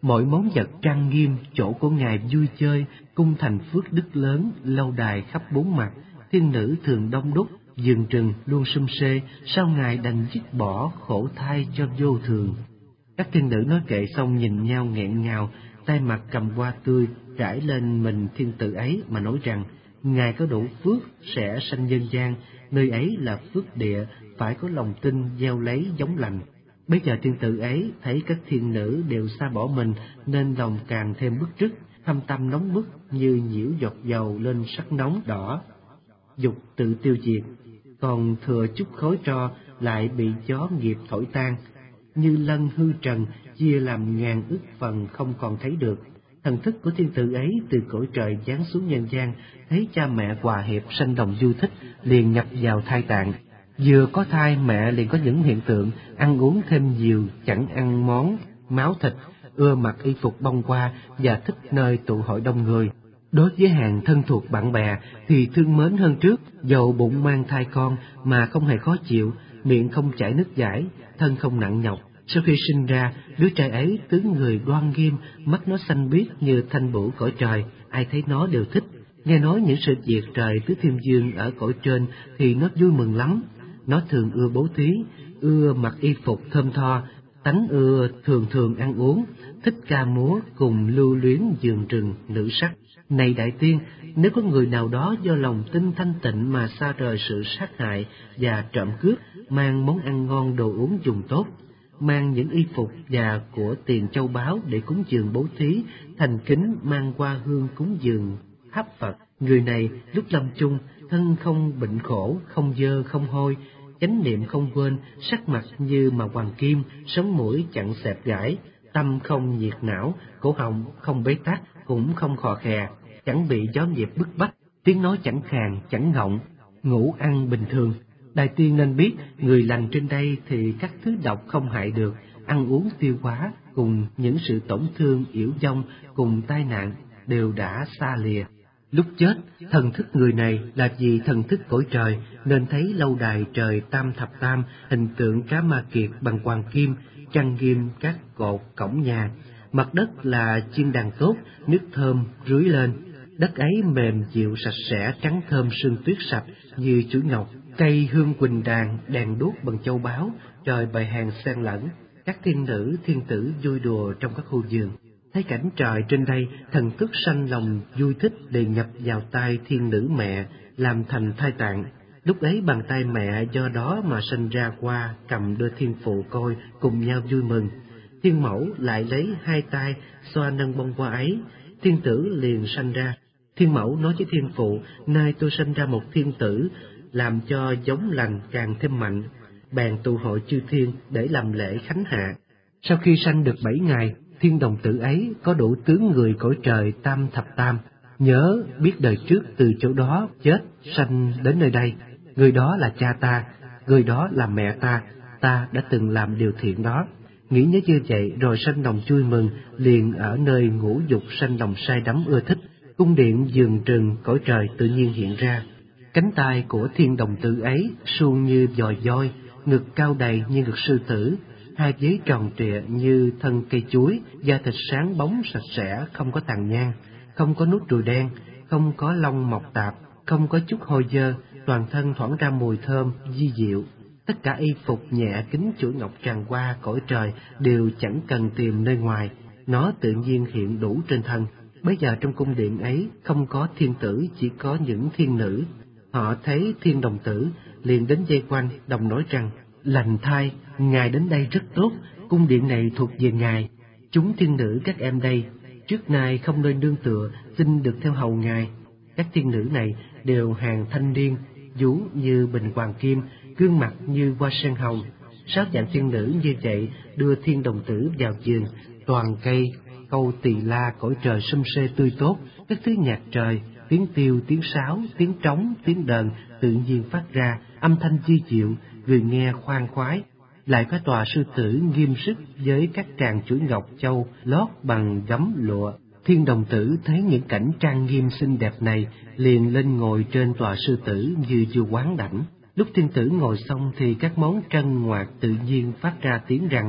Mỗi món vật trang nghiêm, chỗ của Ngài vui chơi, cung thành phước đức lớn, lâu đài khắp bốn mặt, thiên nữ thường đông đúc, vườn rừng luôn sum xê, sao Ngài đành dứt bỏ khổ thai cho vô thường. Các thiên nữ nói kệ xong nhìn nhau nghẹn ngào, tay mặt cầm hoa tươi trải lên mình thiên tử ấy mà nói rằng: Ngài có đủ phước sẽ sanh nhân gian, nơi ấy là phước địa, phải có lòng tin gieo lấy giống lành. Bây giờ thiên tử ấy thấy các thiên nữ đều xa bỏ mình, nên lòng càng thêm bức rứt, thâm tâm nóng bức như nhiễu giọt dầu lên sắc nóng đỏ, dục tự tiêu diệt. Còn thừa chút khói tro lại bị gió nghiệp thổi tan, như lân hư trần chia làm ngàn ức phần không còn thấy được. Thần thức của thiên tử ấy từ cõi trời giáng xuống nhân gian, thấy cha mẹ hòa hiệp sanh đồng vui thích, liền nhập vào thai tạng. Vừa có thai, mẹ liền có những hiện tượng ăn uống thêm nhiều, chẳng ăn món máu thịt, ưa mặc y phục bông hoa và thích nơi tụ hội đông người. Đối với hàng thân thuộc bạn bè thì thương mến hơn trước, dầu bụng mang thai con mà không hề khó chịu, miệng không chảy nước dãi, thân không nặng nhọc. Sau khi sinh ra, đứa trai ấy tướng người đoan nghiêm, mắt nó xanh biếc như thanh bửu cõi trời, ai thấy nó đều thích. Nghe nói những sự việc trời tứ thiên dương ở cõi trên thì nó vui mừng lắm. Nó thường ưa bố thí, ưa mặc y phục thơm tho, tánh ưa thường thường ăn uống, thích ca múa cùng lưu luyến vườn rừng nữ sắc. Này đại tiên, nếu có người nào đó do lòng tin thanh tịnh mà xa rời sự sát hại và trộm cướp, mang món ăn ngon đồ uống dùng tốt, mang những y phục và của tiền châu báu để cúng dường bố thí, thành kính mang qua hương cúng dường tháp Phật, người này lúc lâm chung thân không bệnh khổ, không dơ không hôi, chánh niệm không quên, sắc mặt như mà hoàng kim, sống mũi chẳng xẹp gãi, tâm không nhiệt não, cổ họng không bế tắc, cũng không khò khè, chẳng bị gió nghiệp bức bách, tiếng nói chẳng khàn chẳng ngọng, ngủ ăn bình thường. Đại tiên nên biết, người lành trên đây thì các thứ độc không hại được, ăn uống tiêu hóa cùng những sự tổn thương yểu vong cùng tai nạn đều đã xa lìa. Lúc chết, thần thức người này là vì thần thức cõi trời, nên thấy lâu đài trời tam thập tam, hình tượng cá ma kiệt bằng hoàng kim, trang nghiêm các cột cổng nhà. Mặt đất là chiên đàn tốt, nước thơm rưới lên. Đất ấy mềm dịu sạch sẽ, trắng thơm sương tuyết sạch như chuỗi ngọc. Cây hương quỳnh đàn, đèn đuốc bằng châu báu, trời bày hàng xen lẫn. Các thiên nữ, thiên tử vui đùa trong các khu vườn. Thấy cảnh trời trên đây, thần thức sanh lòng vui thích liền nhập vào tay thiên nữ mẹ, làm thành thai tạng. Lúc ấy bàn tay mẹ do đó mà sanh ra qua, cầm đưa thiên phụ coi, cùng nhau vui mừng. Thiên mẫu lại lấy hai tay xoa nâng bông hoa ấy, thiên tử liền sanh ra. Thiên mẫu nói với thiên phụ: nay tôi sanh ra một thiên tử, làm cho giống lành càng thêm mạnh. Bèn tụ hội chư thiên để làm lễ khánh hạ. Sau khi sanh được 7 ngày, thiên đồng tử ấy có đủ tướng người cõi trời tam thập tam, nhớ biết đời trước từ chỗ đó chết sanh đến nơi đây, người đó là cha ta, người đó là mẹ ta đã từng làm điều thiện đó. Nghĩ nhớ như vậy rồi sanh lòng vui mừng, liền ở nơi ngũ dục sanh lòng say đắm ưa thích. Cung điện vườn rừng cõi trời tự nhiên hiện ra. Cánh tay của thiên đồng tử ấy suông như vòi voi, ngực cao đầy như ngực sư tử, hai vế tròn trịa như thân cây chuối, da thịt sáng bóng sạch sẽ, không có tàn nhang, không có nút ruồi đen, không có lông mọc tạp, không có chút hôi dơ, toàn thân thoảng ra mùi thơm di diệu. Tất cả y phục nhẹ kính chuỗi ngọc tràn qua cõi trời đều chẳng cần tìm nơi ngoài, nó tự nhiên hiện đủ trên thân. Bây giờ trong cung điện ấy không có thiên tử, chỉ có những thiên nữ. Họ thấy thiên đồng tử liền đến vây quanh, đồng nói rằng: lành thai, ngài đến đây rất tốt, cung điện này thuộc về ngài. Chúng thiên nữ các em đây trước nay không nơi nương tựa, xin được theo hầu ngài. Các thiên nữ này đều hàng thanh niên, vú như bình hoàng kim, gương mặt như hoa sen hồng. 6 dạng thiên nữ như vậy đưa thiên đồng tử vào giường. Toàn cây câu tỳ la cõi trời sum xê tươi tốt, các thứ nhạc trời, tiếng tiêu, tiếng sáo, tiếng trống, tiếng đờn tự nhiên phát ra, âm thanh di diệu, người nghe khoan khoái. Lại có tòa sư tử nghiêm sức với các tràng chuỗi ngọc châu lót bằng gấm lụa. Thiên đồng tử thấy những cảnh trang nghiêm xinh đẹp này, liền lên ngồi trên tòa sư tử như vua quán đảnh. Lúc thiên tử ngồi xong thì các món trân ngoạc tự nhiên phát ra tiếng rằng: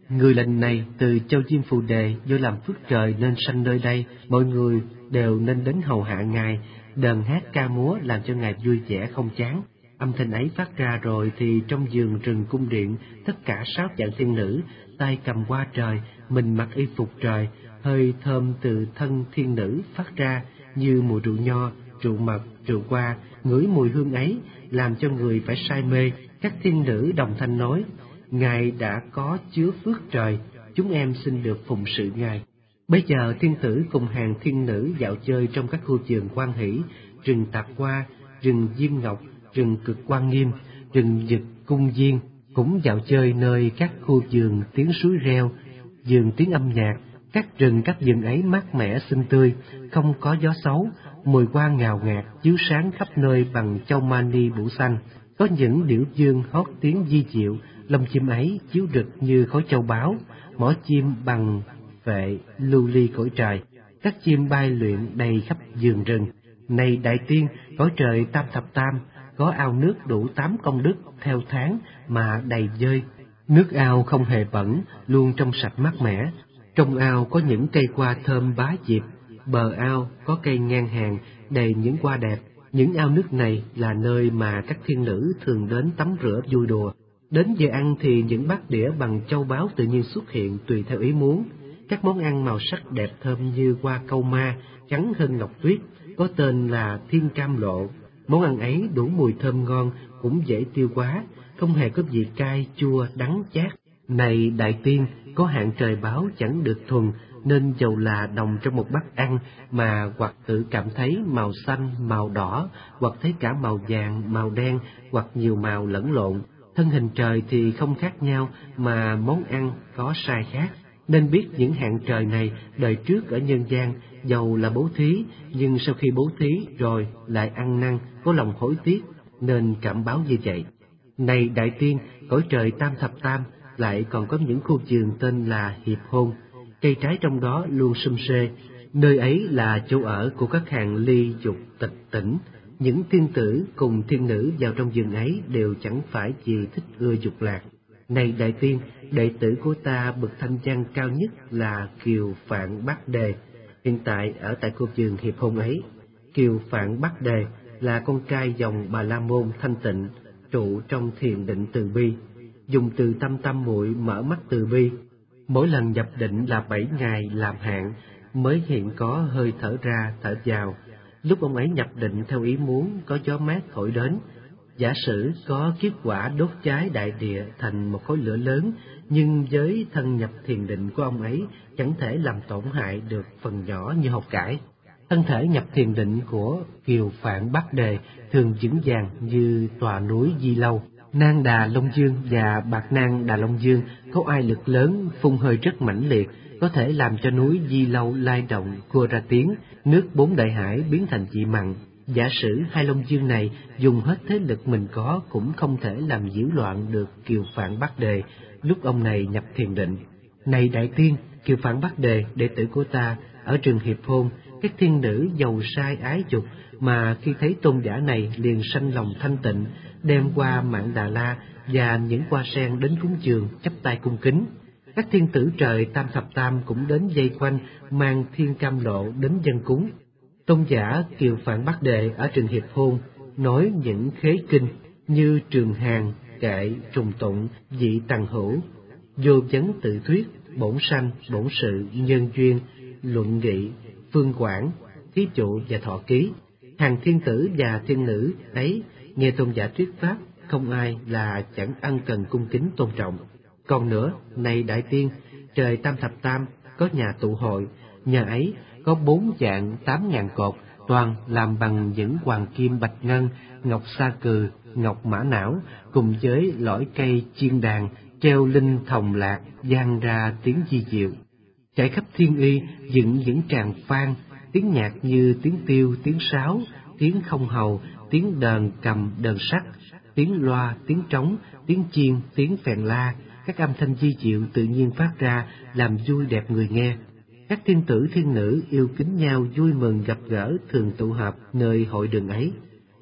Người lành này từ châu Diêm Phù Đề do làm phước trời nên sanh nơi đây, mọi người đều nên đến hầu hạ Ngài, đờn hát ca múa làm cho Ngài vui vẻ không chán. Âm thanh ấy phát ra rồi thì trong vườn rừng cung điện, tất cả 6 vạn thiên nữ, tay cầm hoa trời, mình mặc y phục trời, hơi thơm từ thân thiên nữ phát ra như mùi rượu nho, rượu mật, rượu hoa, ngửi mùi hương ấy làm cho người phải say mê. Các thiên nữ đồng thanh nói: Ngài đã có chứa phước trời, chúng em xin được phụng sự Ngài. Bây giờ thiên tử cùng hàng thiên nữ dạo chơi trong các khu vườn Quan Hỷ, rừng Tạp Hoa, rừng Diêm Ngọc, rừng Cực Quan Nghiêm, rừng Dực Cung Viên, cũng dạo chơi nơi các khu vườn tiếng suối reo, vườn tiếng âm nhạc. Các vườn ấy mát mẻ xinh tươi, không có gió xấu, mùi hoa ngào ngạt chiếu sáng khắp nơi bằng châu mani bủ xanh. Có những điểu dương hót tiếng vi diệu, lông chim ấy chiếu rực như khói châu báu, mỏ chim bằng vệ lưu ly cõi trời. Các chim bay luyện đầy khắp vườn rừng. Này đại tiên, cõi trời tam thập tam, có ao nước đủ 8 công đức theo tháng mà đầy vơi. Nước ao không hề bẩn, luôn trong sạch mát mẻ. Trong ao có những cây hoa thơm bá diệp, bờ ao có cây ngang hàng đầy những hoa đẹp. Những ao nước này là nơi mà các thiên nữ thường đến tắm rửa vui đùa. Đến giờ ăn thì những bát đĩa bằng châu báu tự nhiên xuất hiện tùy theo ý muốn. Các món ăn màu sắc đẹp thơm như hoa câu ma, trắng hơn ngọc tuyết, có tên là thiên cam lộ. Món ăn ấy đủ mùi thơm ngon, cũng dễ tiêu hóa, không hề có vị cay, chua, đắng, chát. Này đại tiên, có hạn trời báo chẳng được thuần, nên dầu là đồng trong một bát ăn mà hoặc tự cảm thấy màu xanh, màu đỏ, hoặc thấy cả màu vàng, màu đen, hoặc nhiều màu lẫn lộn. Thân hình trời thì không khác nhau, mà món ăn có sai khác. Nên biết những hạn trời này đời trước ở nhân gian dầu là bố thí, nhưng sau khi bố thí rồi lại ăn năn, có lòng hối tiếc, nên cảm báo như vậy. Này đại tiên, cõi trời tam thập tam lại còn có những khu vườn tên là Hiệp Hôn, cây trái trong đó luôn sum xê. Nơi ấy là chỗ ở của các hàng ly dục tịch tỉnh. Những tiên tử cùng thiên nữ vào trong vườn ấy đều chẳng phải vì thích ưa dục lạc. Này đại tiên, đệ tử của ta bậc thanh văn cao nhất là Kiều Phạn Bát Đề, hiện tại ở tại khu vườn Hiệp Hôn ấy. Kiều Phạn Bát Đề là con trai dòng Bà La Môn thanh tịnh, trụ trong thiền định từ bi, dùng từ tâm tam muội mở mắt từ bi. Mỗi lần nhập định là 7 ngày làm hạn, mới hiện có hơi thở ra thở vào. Lúc ông ấy nhập định theo ý muốn, có gió mát thổi đến. Giả sử có kiết quả đốt cháy đại địa thành một khối lửa lớn, nhưng với thân nhập thiền định của ông ấy chẳng thể làm tổn hại được phần nhỏ như hột cải. Thân thể nhập thiền định của Kiều Phạn Bát Đề thường vững vàng như tòa núi Di Lâu. Nang Đà Long Dương và Bạc Nang Đà Long Dương có oai lực lớn, phun hơi rất mãnh liệt, có thể làm cho núi Di Lâu lay động, khua ra tiếng, nước 4 đại hải biến thành vị mặn. Giả sử hai Long Dương này dùng hết thế lực mình có cũng không thể làm nhiễu loạn được Kiều Phạn Bát Đề lúc ông này nhập thiền định. Này đại tiên, Kiều Phạn Bát Đề, đệ tử của ta, ở rừng Hiệp Hôn, các thiên nữ giàu sai ái dục, mà khi thấy tôn giả này liền sanh lòng thanh tịnh, đem qua Mạn Đà La và những hoa sen đến cúng dường, chắp tay cung kính. Các thiên tử trời tam thập tam cũng đến vây quanh, mang thiên cam lộ đến dâng cúng. Tôn giả Kiều Phạn Bát Đề ở rừng Hiệp Hôn nói những khế kinh như Trường Hàn, Kệ, Trùng Tụng, Dị Tằng Hữu, Vô Vấn Tự Thuyết, Bổn Sanh, Bổn Sự, Nhân Duyên, Luận Nghị, Phương Quảng, Thí Trụ và Thọ Ký. Hàng thiên tử và thiên nữ ấy nghe tôn giả thuyết pháp, không ai là chẳng ân cần cung kính tôn trọng. Còn nữa, này đại tiên, trời tam thập tam có nhà tụ hội, nhà ấy có 4.800.000 cột, toàn làm bằng những hoàng kim bạch ngân, ngọc sa cừ, ngọc mã não, cùng với lõi cây chiên đàn, treo linh thòng lạc, vang ra tiếng di diệu. Chạy khắp thiên y dựng những tràng phan, tiếng nhạc như tiếng tiêu, tiếng sáo, tiếng không hầu, tiếng đờn cầm, đờn sắt, tiếng loa, tiếng trống, tiếng chiên, tiếng phèn la, các âm thanh di diệu tự nhiên phát ra làm vui đẹp người nghe. Các thiên tử thiên nữ yêu kính nhau vui mừng gặp gỡ thường tụ họp nơi hội đường ấy.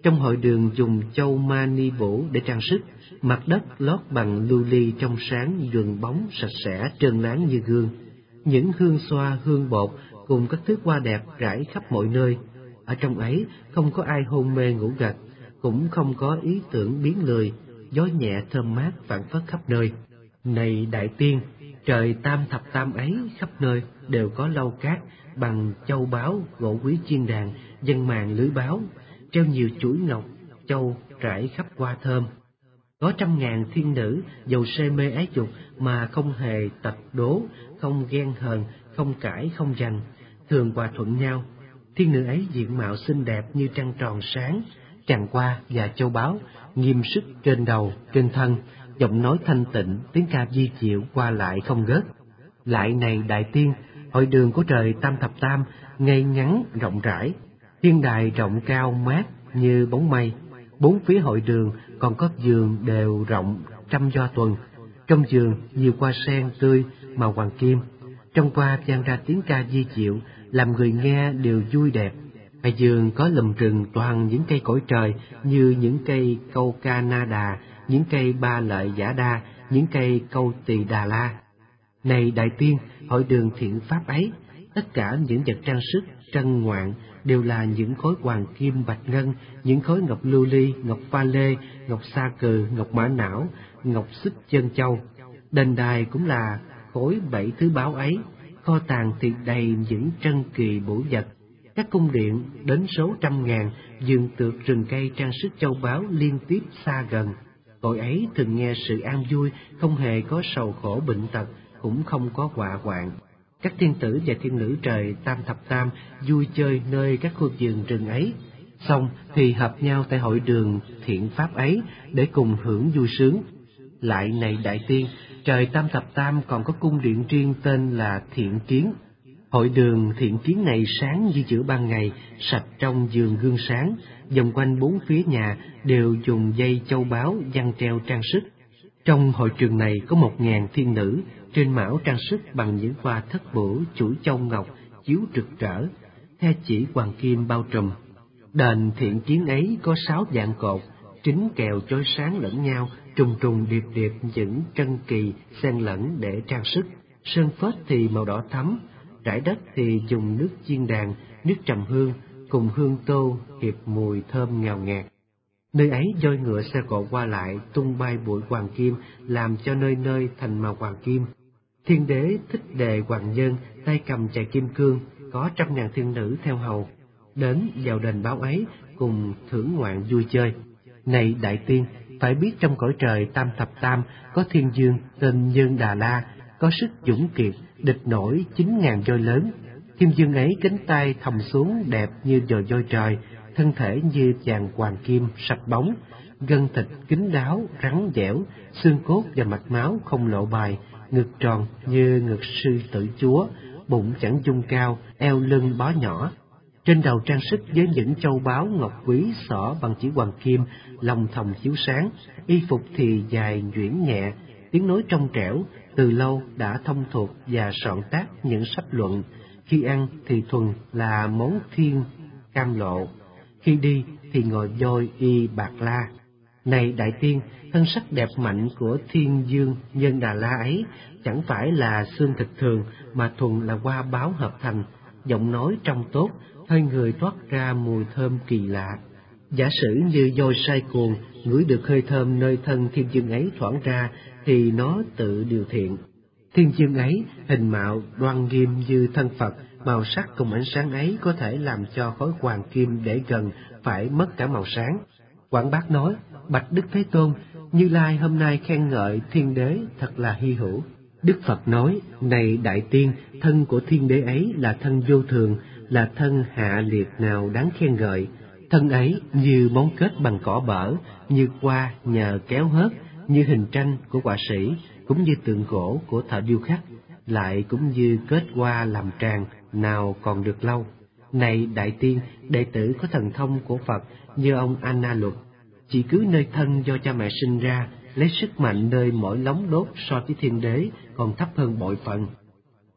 Trong hội đường dùng châu mani bổ để trang sức, mặt đất lót bằng lưu ly trong sáng nhuần bóng sạch sẽ trơn láng như gương. Những hương xoa, hương bột cùng các thứ hoa đẹp rải khắp mọi nơi. Ở trong ấy không có ai hôn mê ngủ gật, cũng không có ý tưởng biến lười, gió nhẹ thơm mát phảng phất khắp nơi. Này đại tiên, trời tam thập tam ấy khắp nơi đều có lâu cát bằng châu báu, gỗ quý chiên đàn, dân màn lưới báo, treo nhiều chuỗi ngọc, châu rải khắp hoa thơm. Có trăm ngàn thiên nữ giàu say mê ái dục mà không hề tật đố, không ghen hờn, không cãi, không giành, thường hòa thuận nhau. Thiên nữ ấy diện mạo xinh đẹp như trăng tròn sáng, tràng hoa và châu báu nghiêm sức trên đầu, trên thân, giọng nói thanh tịnh, tiếng ca vi diệu qua lại không ngớt. Lại này đại tiên, hội đường của trời tam thập tam ngay ngắn rộng rãi, thiên đài rộng cao mát như bóng mây. Bốn phía hội đường còn có vườn đều rộng trăm do tuần. Trong vườn nhiều hoa sen tươi màu hoàng kim, trong hoa vang ra tiếng ca vi diệu, làm người nghe đều vui đẹp. Ngoài vườn có lùm rừng toàn những cây cõi trời như những cây câu ca na đà, những cây ba lợi giả đa, những cây câu tỳ đà la. Này đại tiên, hội đường thiện pháp ấy, tất cả những vật trang sức trân ngoạn đều là những khối hoàng kim bạch ngân, những khối ngọc lưu ly, ngọc pha lê, ngọc sa cừ, ngọc mã não, ngọc xích chân châu. Đền đài cũng là khối 7 thứ báu ấy, kho tàng thì đầy những trân kỳ bổ vật. Các cung điện đến số trăm ngàn, vườn tược rừng cây trang sức châu báu liên tiếp xa gần. Cõi ấy thường nghe sự an vui, không hề có sầu khổ bệnh tật, cũng không có họa hoạn. Các thiên tử và thiên nữ trời tam thập tam vui chơi nơi các khu vườn rừng ấy, xong thì hợp nhau tại hội đường thiện pháp ấy để cùng hưởng vui sướng. Lại này đại tiên, trời tam thập tam còn có cung điện riêng tên là Thiện Kiến. Hội đường Thiện Kiến này sáng như giữa ban ngày, sạch trong vườn gương sáng, vòng quanh bốn phía nhà đều dùng dây châu báu giăng treo trang sức. Trong hội trường này có 1000 thiên nữ, trên mão trang sức bằng những hoa thất bửu chuỗi châu ngọc chiếu rực rỡ, the chỉ hoàng kim bao trùm. Đền Thiện Kiến ấy có 6 vạn cột, trính kèo chói sáng lẫn nhau, trùng trùng điệp điệp những trân kỳ xen lẫn để trang sức. Sơn phết thì màu đỏ thắm, rải đất thì dùng nước chiên đàn, nước trầm hương cùng hương tô hiệp mùi thơm ngào ngạt. Nơi ấy voi ngựa xe cộ qua lại, tung bay bụi hoàng kim, làm cho nơi nơi thành màu hoàng kim. Thiên đế Thích Đề Hoàng Nhân tay cầm chài kim cương, có trăm ngàn thiên nữ theo hầu, đến vào đền báo ấy cùng thưởng ngoạn vui chơi. Này đại tiên, phải biết trong cõi trời tam thập tam có thiên dương tên Nhân Đà La, có sức dũng kiệt, địch nổi 9.000 voi lớn. Thiên dương ấy cánh tay thòng xuống đẹp như dồi voi trời, thân thể như vàng hoàng kim sạch bóng, gân thịt kín đáo rắn dẻo, xương cốt và mạch máu không lộ bài, ngực tròn như ngực sư tử chúa, bụng chẳng dung cao, eo lưng bó nhỏ. Trên đầu trang sức với những châu báu ngọc quý xỏ bằng chỉ hoàng kim, lòng thòng chiếu sáng, y phục thì dài nhuyễn nhẹ, tiếng nói trong trẻo, từ lâu đã thông thuộc và soạn tác những sách luận. Khi ăn thì thuần là món thiên cam lộ, khi đi thì ngồi voi y bạc la. Này đại tiên, thân sắc đẹp mạnh của thiên dương Nhân Đà La ấy chẳng phải là xương thịt thường, mà thuần là hoa báo hợp thành, giọng nói trong tốt, hơi người toát ra mùi thơm kỳ lạ. Giả sử như voi say cuồng ngửi được hơi thơm nơi thân thiên dương ấy thoảng ra thì nó tự điều thiện. Thiên dương ấy hình mạo đoan nghiêm như thân Phật, màu sắc cùng ánh sáng ấy có thể làm cho khối hoàng kim để gần phải mất cả màu sáng. Quảng Bác nói: bạch Đức Thế Tôn, Như Lai hôm nay khen ngợi thiên đế thật là hy hữu. Đức Phật nói: này đại tiên, thân của thiên đế ấy là thân vô thường, là thân hạ liệt nào đáng khen ngợi. Thân ấy như món kết bằng cỏ bở, như hoa nhờ kéo hớt, như hình tranh của họa sĩ, cũng như tượng gỗ của thợ điêu khắc, lại cũng như kết hoa làm tràng, nào còn được lâu. Này đại tiên, đệ tử có thần thông của Phật như ông Anna Luật, chỉ cứ nơi thân do cha mẹ sinh ra, lấy sức mạnh nơi mỗi lóng đốt so với thiên đế còn thấp hơn bội phần.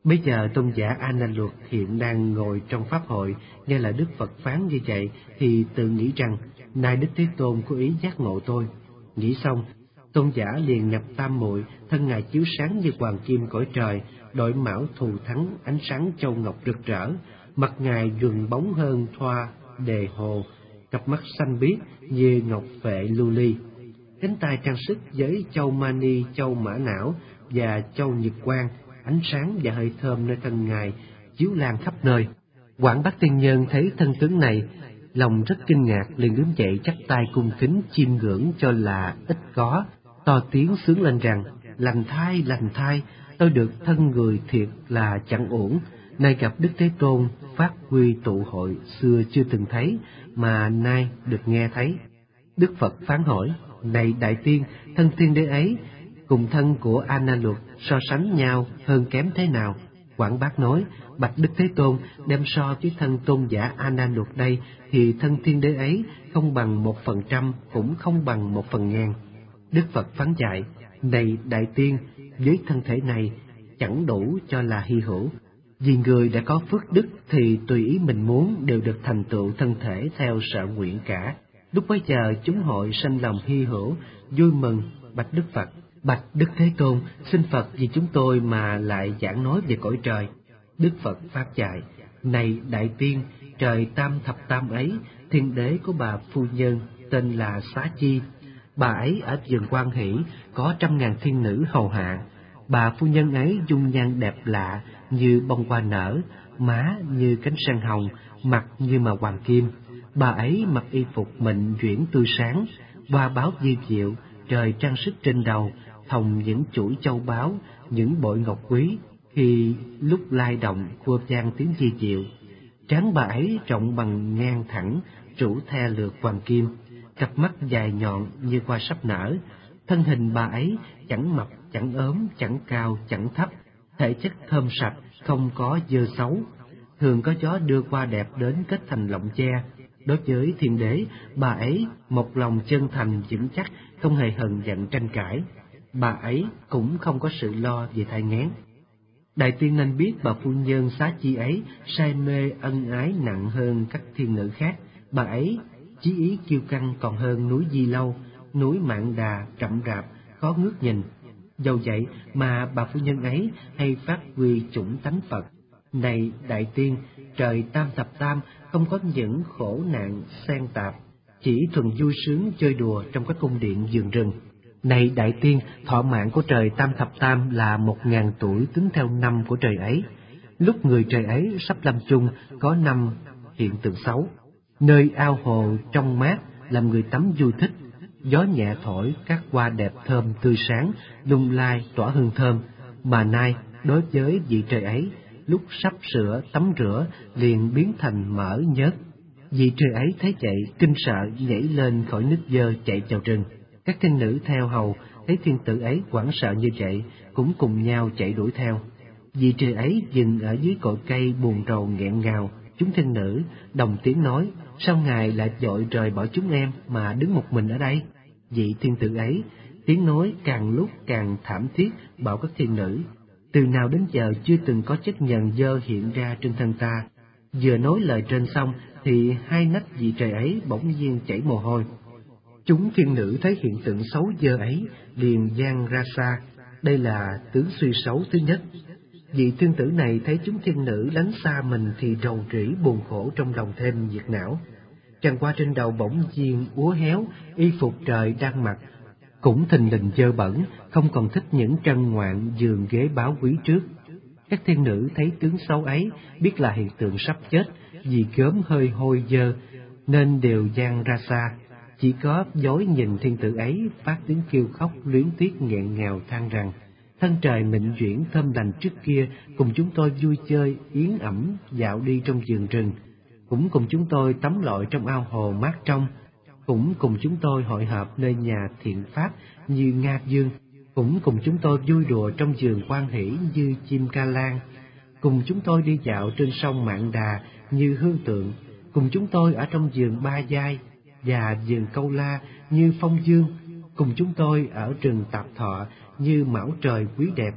Bây giờ tôn giả A Nan Luật hiện đang ngồi trong pháp hội, nghe là Đức Phật phán như vậy thì tự nghĩ rằng nay Đức Thế Tôn có ý giác ngộ tôi. Nghĩ xong, tôn giả liền nhập tam muội, thân ngài chiếu sáng như hoàng kim cõi trời, đội mão thù thắng ánh sáng châu ngọc rực rỡ, mặt ngài gừng bóng hơn thoa đề hồ, cặp mắt xanh biếc như ngọc phệ lưu ly, cánh tay trang sức với châu mani, châu mã não và châu nhật quang, ánh sáng và hơi thơm nơi thân ngài chiếu lan khắp nơi. Quảng Bác Tiên Nhân thấy thân tướng này, lòng rất kinh ngạc, liền đứng dậy chắp tay cung kính chiêm ngưỡng cho là ít có, to tiếng xướng lên rằng: lành thay, tôi được thân người thiệt là chẳng uổng, nay gặp Đức Thế Tôn phát quy tụ hội, xưa chưa từng thấy mà nay được nghe thấy. Đức Phật phán hỏi: này đại tiên, thân thiên đế ấy cùng thân của A Nan Luật so sánh nhau hơn kém thế nào? Quảng Bác nói: bạch Đức Thế Tôn, đem so với thân tôn giả A Nan Luật đây thì thân thiên đế ấy không bằng 1%, cũng không bằng 1/1000. Đức Phật phán dạy: này đại tiên, với thân thể này chẳng đủ cho là hy hữu, vì người đã có phước đức thì tùy ý mình muốn đều được thành tựu thân thể theo sở nguyện cả. Lúc bấy giờ chúng hội sanh lòng hy hữu, vui mừng, bạch Đức Phật: bạch Đức Thế Tôn, xin Phật vì chúng tôi mà lại giảng nói về cõi trời. Đức Phật pháp dạy: này đại tiên, trời tam thập tam ấy, thiên đế có bà phu nhân tên là Xá Chi. Bà ấy ở vườn Quan Hỷ có 100.000 thiên nữ hầu hạ. Bà phu nhân ấy dung nhan đẹp lạ như bông hoa nở, má như cánh sen hồng, mặt như màu hoàng kim. Bà ấy mặc y phục mịn nhuyễn tươi sáng, hoa báo vi diệu, trời trang sức trên đầu, thòng những chuỗi châu báu, những bội ngọc quý, khi lúc lai động khua vang tiếng vi diệu. Trán bà ấy rộng bằng ngang thẳng, rủ the lượt hoàng kim, cặp mắt dài nhọn như hoa sắp nở. Thân hình bà ấy chẳng mập, chẳng ốm, chẳng cao, chẳng thấp, thể chất thơm sạch, không có dơ xấu. Thường có gió đưa qua đẹp đến kết thành lọng che. Đối với thiên đế, bà ấy một lòng chân thành vững chắc, không hề hờn giận tranh cãi. Bà ấy cũng không có sự lo về thai nghén. Đại tiên nên biết bà phu nhân Xá Chi ấy say mê ân ái nặng hơn các thiên nữ khác. Bà ấy chí ý kiêu căng còn hơn núi Di Lâu, núi Mạn Đà rậm rạp khó ngước nhìn. Dầu vậy mà bà phu nhân ấy hay phát huy chủng tánh Phật. Này đại tiên, trời tam thập tam không có những khổ nạn xen tạp, chỉ thuần vui sướng chơi đùa trong các cung điện vườn rừng. Này đại tiên, thọ mạng của trời tam thập tam là 1000 tuổi tính theo năm của trời ấy. Lúc người trời ấy sắp lâm chung có năm hiện tượng xấu. Nơi ao hồ trong mát làm người tắm vui thích, gió nhẹ thổi các hoa đẹp thơm tươi sáng, lung lai tỏa hương thơm. Mà nay đối với vị trời ấy, lúc sắp sửa tắm rửa liền biến thành mỡ nhớt. Vị trời ấy thấy vậy kinh sợ nhảy lên khỏi nước dơ chạy vào rừng. Các thiên nữ theo hầu thấy thiên tử ấy hoảng sợ như vậy cũng cùng nhau chạy đuổi theo. Vị trời ấy dừng ở dưới cội cây buồn rầu nghẹn ngào. Chúng thiên nữ đồng tiếng nói: sao ngài lại vội rời bỏ chúng em mà đứng một mình ở đây? Vị thiên tử ấy tiếng nói càng lúc càng thảm thiết, bảo các thiên nữ: từ nào đến giờ chưa từng có chất nhờn dơ hiện ra trên thân ta. Vừa nói lời trên xong thì hai nách vị trời ấy bỗng nhiên chảy mồ hôi. Chúng thiên nữ thấy hiện tượng xấu dơ ấy liền giang ra xa. Đây là tướng suy xấu thứ nhất. Vị thiên tử này thấy chúng thiên nữ lánh xa mình thì rầu rĩ buồn khổ trong lòng thêm nhiệt não. Trăng qua trên đầu bỗng nhiên úa héo, y phục trời đang mặc cũng thình lình dơ bẩn, không còn thích những trân ngoạn giường ghế báo quý trước. Các thiên nữ thấy tướng xấu ấy, biết là hiện tượng sắp chết, vì gớm hơi hôi dơ nên đều giang ra xa. Chỉ có dối nhìn thiên tử ấy phát tiếng kêu khóc luyến tiếc nghẹn ngào than rằng: thân trời mịn nhuyễn thơm lành trước kia cùng chúng tôi vui chơi yến ẩm dạo đi trong vườn rừng, cũng cùng chúng tôi tắm lội trong ao hồ mát trong, cũng cùng chúng tôi hội họp nơi nhà thiện pháp như Nga Dương, cũng cùng chúng tôi vui đùa trong vườn Quan Hỷ như chim ca lan, cùng chúng tôi đi dạo trên sông Mạn Đà như hương tượng, cùng chúng tôi ở trong vườn Ba Giai và vườn Câu La như Phong Dương, cùng chúng tôi ở rừng Tạp Thọ như Mão Trời quý đẹp.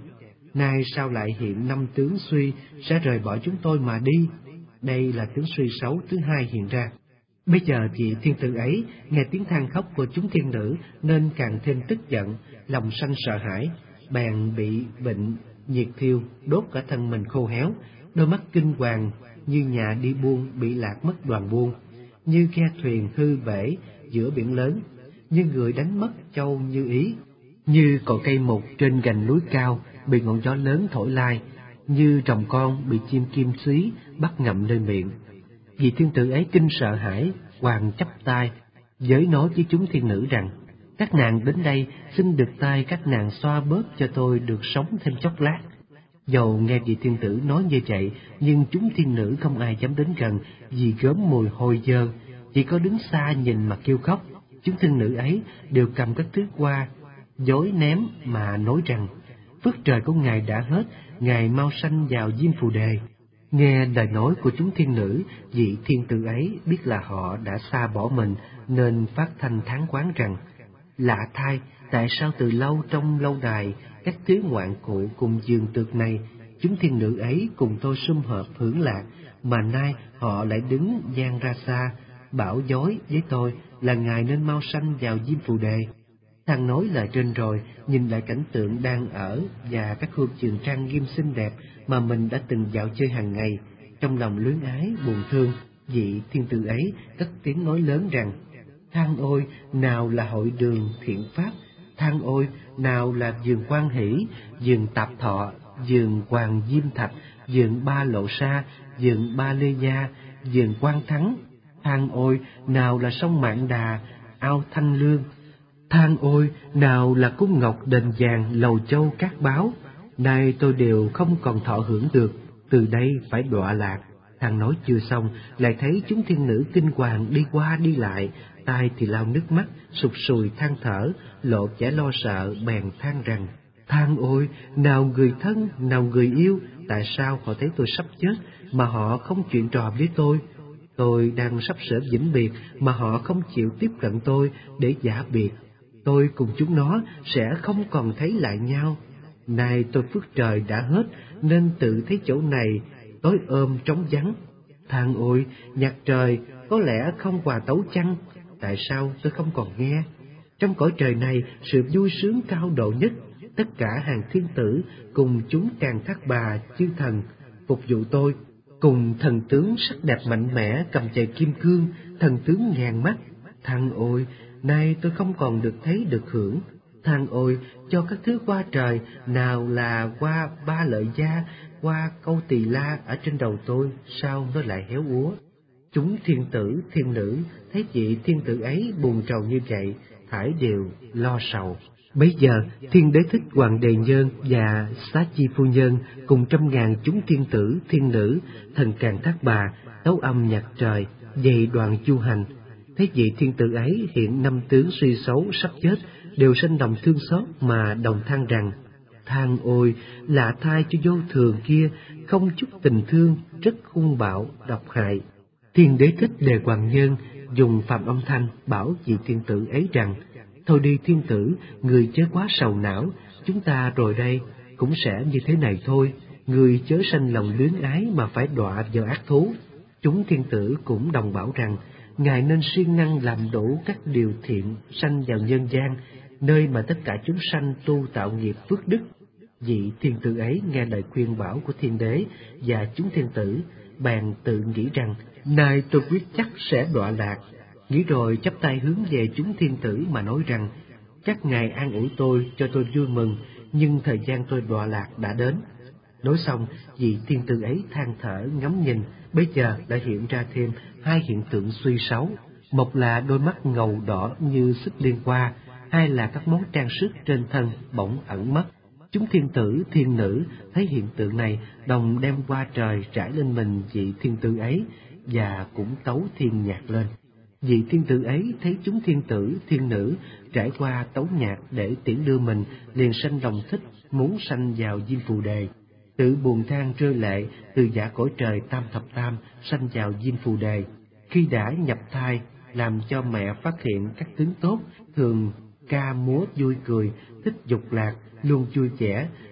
nay sao lại hiện năm tướng suy sẽ rời bỏ chúng tôi mà đi? Đây là tướng suy xấu thứ hai hiện ra. Bây giờ vị thiên tử ấy nghe tiếng than khóc của chúng thiên nữ nên càng thêm tức giận, lòng sanh sợ hãi, bèn bị bệnh nhiệt thiêu, đốt cả thân mình khô héo, đôi mắt kinh hoàng như nhà đi buôn bị lạc mất đoàn buôn, như ghe thuyền hư bể giữa biển lớn, như người đánh mất châu như ý, như cội cây mục trên gành núi cao bị ngọn gió lớn thổi lai, như rồng con bị chim kim xí bắt ngậm nơi miệng. Vị thiên tử ấy kinh sợ hãi, hoàng chắp tay, giới nói với chúng thiên nữ rằng: các nàng đến đây xin được tay các nàng xoa bóp cho tôi được sống thêm chốc lát. Dầu nghe vị thiên tử nói như vậy, nhưng chúng thiên nữ không ai dám đến gần vì gớm mùi hôi dơ, chỉ có đứng xa nhìn mà kêu khóc. Chúng thiên nữ ấy đều cầm các thứ hoa dối ném mà nói rằng: phước trời của ngài đã hết, ngài mau sanh vào diêm phù đề. Nghe lời nói của chúng thiên nữ, vị thiên tử ấy biết là họ đã xa bỏ mình, nên phát thanh thán quán rằng: lạ thay, tại sao từ lâu trong lâu đài các thứ ngoạn cụ cùng giường tược này, chúng thiên nữ ấy cùng tôi sum họp hưởng lạc, mà nay họ lại đứng dang ra xa, bảo dối với tôi là ngài nên mau sanh vào diêm phù đề. Thằng nói lời trên rồi, nhìn lại cảnh tượng đang ở và các khu vườn trang nghiêm xinh đẹp mà mình đã từng dạo chơi hàng ngày, trong lòng luyến ái buồn thương. Vị thiên tử ấy cất tiếng nói lớn rằng: than ôi, nào là hội đường thiện pháp, than ôi, nào là vườn quan hỷ, vườn tạp thọ, vườn hoàng diêm thạch, vườn ba lộ sa, vườn ba lê gia, vườn quan thắng. Than ôi, nào là sông Mạn Đà, ao Thanh Lương. Than ôi, nào là cung ngọc đền vàng, lầu châu cát báo. Nay tôi đều không còn thọ hưởng được, từ đây phải đọa lạc. Thằng nói chưa xong, lại thấy chúng thiên nữ kinh hoàng đi qua đi lại, tai thì lau nước mắt, sụt sùi than thở, lộ vẻ lo sợ, bèn than rằng: than ôi, nào người thân, nào người yêu, tại sao họ thấy tôi sắp chết mà họ không chuyện trò với tôi? Tôi đang sắp sửa vĩnh biệt mà họ không chịu tiếp cận tôi để giả biệt. Tôi cùng chúng nó sẽ không còn thấy lại nhau. Nay tôi phước trời đã hết, nên tự thấy chỗ này tối ôm trống vắng. Than ôi, nhạc trời có lẽ không hòa tấu chăng? Tại sao tôi không còn nghe? Trong cõi trời này, sự vui sướng cao độ nhất, tất cả hàng thiên tử cùng chúng càng thác bà chư thần phục vụ tôi, cùng thần tướng sắc đẹp mạnh mẽ cầm chày kim cương, thần tướng ngàn mắt. Than ôi, nay tôi không còn được thấy được hưởng. Than ôi, cho các thứ hoa trời, nào là hoa ba lợi gia, hoa câu tỳ la ở trên đầu tôi, sao nó lại héo úa? Chúng thiên tử, thiên nữ thấy vị thiên tử ấy buồn rầu như vậy, thảy đều lo sầu. Bấy giờ, Thiên Đế Thích Hoàng Đề Nhân và Xá Chi Phu Nhân cùng trăm ngàn chúng thiên tử, thiên nữ, thần càn thác bà, tấu âm nhạc trời, dày đoàn chu hành. Thấy vị thiên tử ấy hiện năm tướng suy xấu sắp chết, đều sanh lòng thương xót mà đồng than rằng: than ôi, lạ thay cho vô thường kia, không chút tình thương, rất hung bạo, độc hại. Thiên Đế Thích Đề Hoàng Nhân dùng phàm âm thanh bảo vị thiên tử ấy rằng: thôi đi thiên tử, người chớ quá sầu não, chúng ta rồi đây cũng sẽ như thế này thôi, người chớ sanh lòng luyến ái mà phải đọa vào ác thú. Chúng thiên tử cũng đồng bảo rằng: ngài nên siêng năng làm đủ các điều thiện, sanh vào nhân gian, nơi mà tất cả chúng sanh tu tạo nghiệp phước đức. Vị thiên tử ấy nghe lời khuyên bảo của thiên đế và chúng thiên tử, bèn tự nghĩ rằng: nay tôi quyết chắc sẽ đọa lạc. Nghĩ rồi chắp tay hướng về chúng thiên tử mà nói rằng: các ngài an ủi tôi cho tôi vui mừng, nhưng thời gian tôi đọa lạc đã đến. Nói xong, vị thiên tử ấy than thở ngắm nhìn, bây giờ đã hiện ra thêm hai hiện tượng suy xấu. Một là đôi mắt ngầu đỏ như xích liên hoa, hai là các món trang sức trên thân bỗng ẩn mất. Chúng thiên tử, thiên nữ thấy hiện tượng này, đồng đem hoa trời trải lên mình vị thiên tử ấy, và cũng tấu thiên nhạc lên. Vị thiên tử ấy thấy chúng thiên tử, thiên nữ trải qua tấu nhạc để tiễn đưa mình, liền sanh lòng thích, muốn sanh vào diêm phù đề. Tự buồn than rơi lệ, từ giả cõi trời tam thập tam sanh vào diêm phù đề. Khi đã nhập thai, làm cho mẹ phát hiện các tướng tốt, thường ca múa vui cười, thích dục lạc, luôn vui vẻ,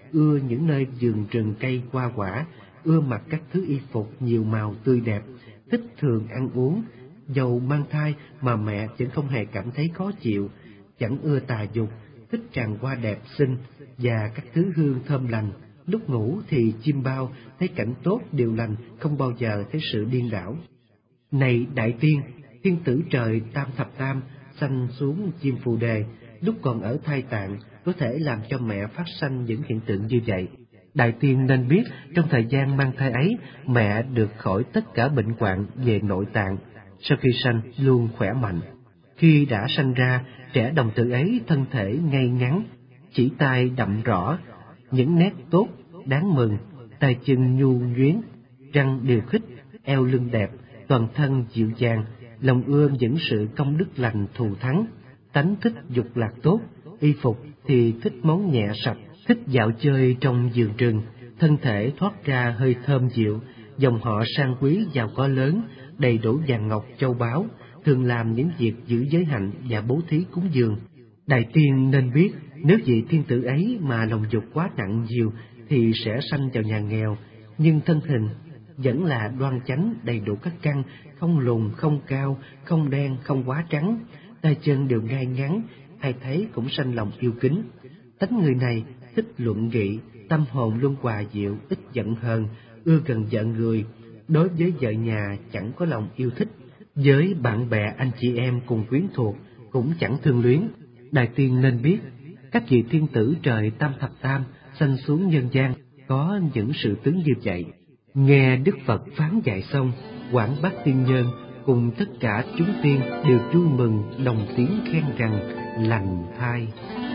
ưa những nơi vườn rừng cây hoa quả, ưa mặc các thứ y phục nhiều màu tươi đẹp, thích thường ăn uống. Dầu mang thai mà mẹ vẫn không hề cảm thấy khó chịu, chẳng ưa tà dục, thích tràng hoa đẹp xinh và các thứ hương thơm lành. Lúc ngủ thì chim bao thấy cảnh tốt điều lành, không bao giờ thấy sự điên đảo. Này đại tiên, thiên tử trời Tam Thập Tam sanh xuống chim phù đề, lúc còn ở thai tạng có thể làm cho mẹ phát sanh những hiện tượng như vậy. Đại tiên nên biết trong thời gian mang thai ấy, mẹ được khỏi tất cả bệnh hoạn về nội tạng, sau khi sanh luôn khỏe mạnh. Khi đã sanh ra, trẻ đồng tử ấy thân thể ngay ngắn, chỉ tay đậm rõ, những nét tốt, đáng mừng, tay chân nhu nhuyến, răng đều khít, eo lưng đẹp, toàn thân dịu dàng, lòng ưa những sự công đức lành thù thắng, tánh thích dục lạc tốt, y phục thì thích món nhẹ sạch, thích dạo chơi trong vườn rừng, thân thể thoát ra hơi thơm dịu, dòng họ sang quý giàu có lớn, đầy đủ vàng ngọc châu báu, thường làm những việc giữ giới hạnh và bố thí cúng dường. Đại tiên nên biết, nếu vị thiên tử ấy mà lòng dục quá nặng nhiều thì sẽ sanh vào nhà nghèo, nhưng thân hình vẫn là đoan chánh, đầy đủ các căn, không lùn, không cao, không đen, không quá trắng, tay chân đều ngay ngắn, ai thấy cũng sanh lòng yêu kính. Tánh người này thích luận nghị, tâm hồn luôn hòa dịu, ít giận hờn, ưa gần vợ người, đối với vợ nhà chẳng có lòng yêu thích, với bạn bè anh chị em cùng quyến thuộc cũng chẳng thương luyến. Đại tiên nên biết, các vị thiên tử trời Tam Thập Tam sanh xuống nhân gian có những sự tướng như vậy. Nghe Đức Phật phán dạy xong, Quảng Bác Tiên Nhân cùng tất cả chúng tiên đều vui mừng, đồng tiếng khen rằng lành thai.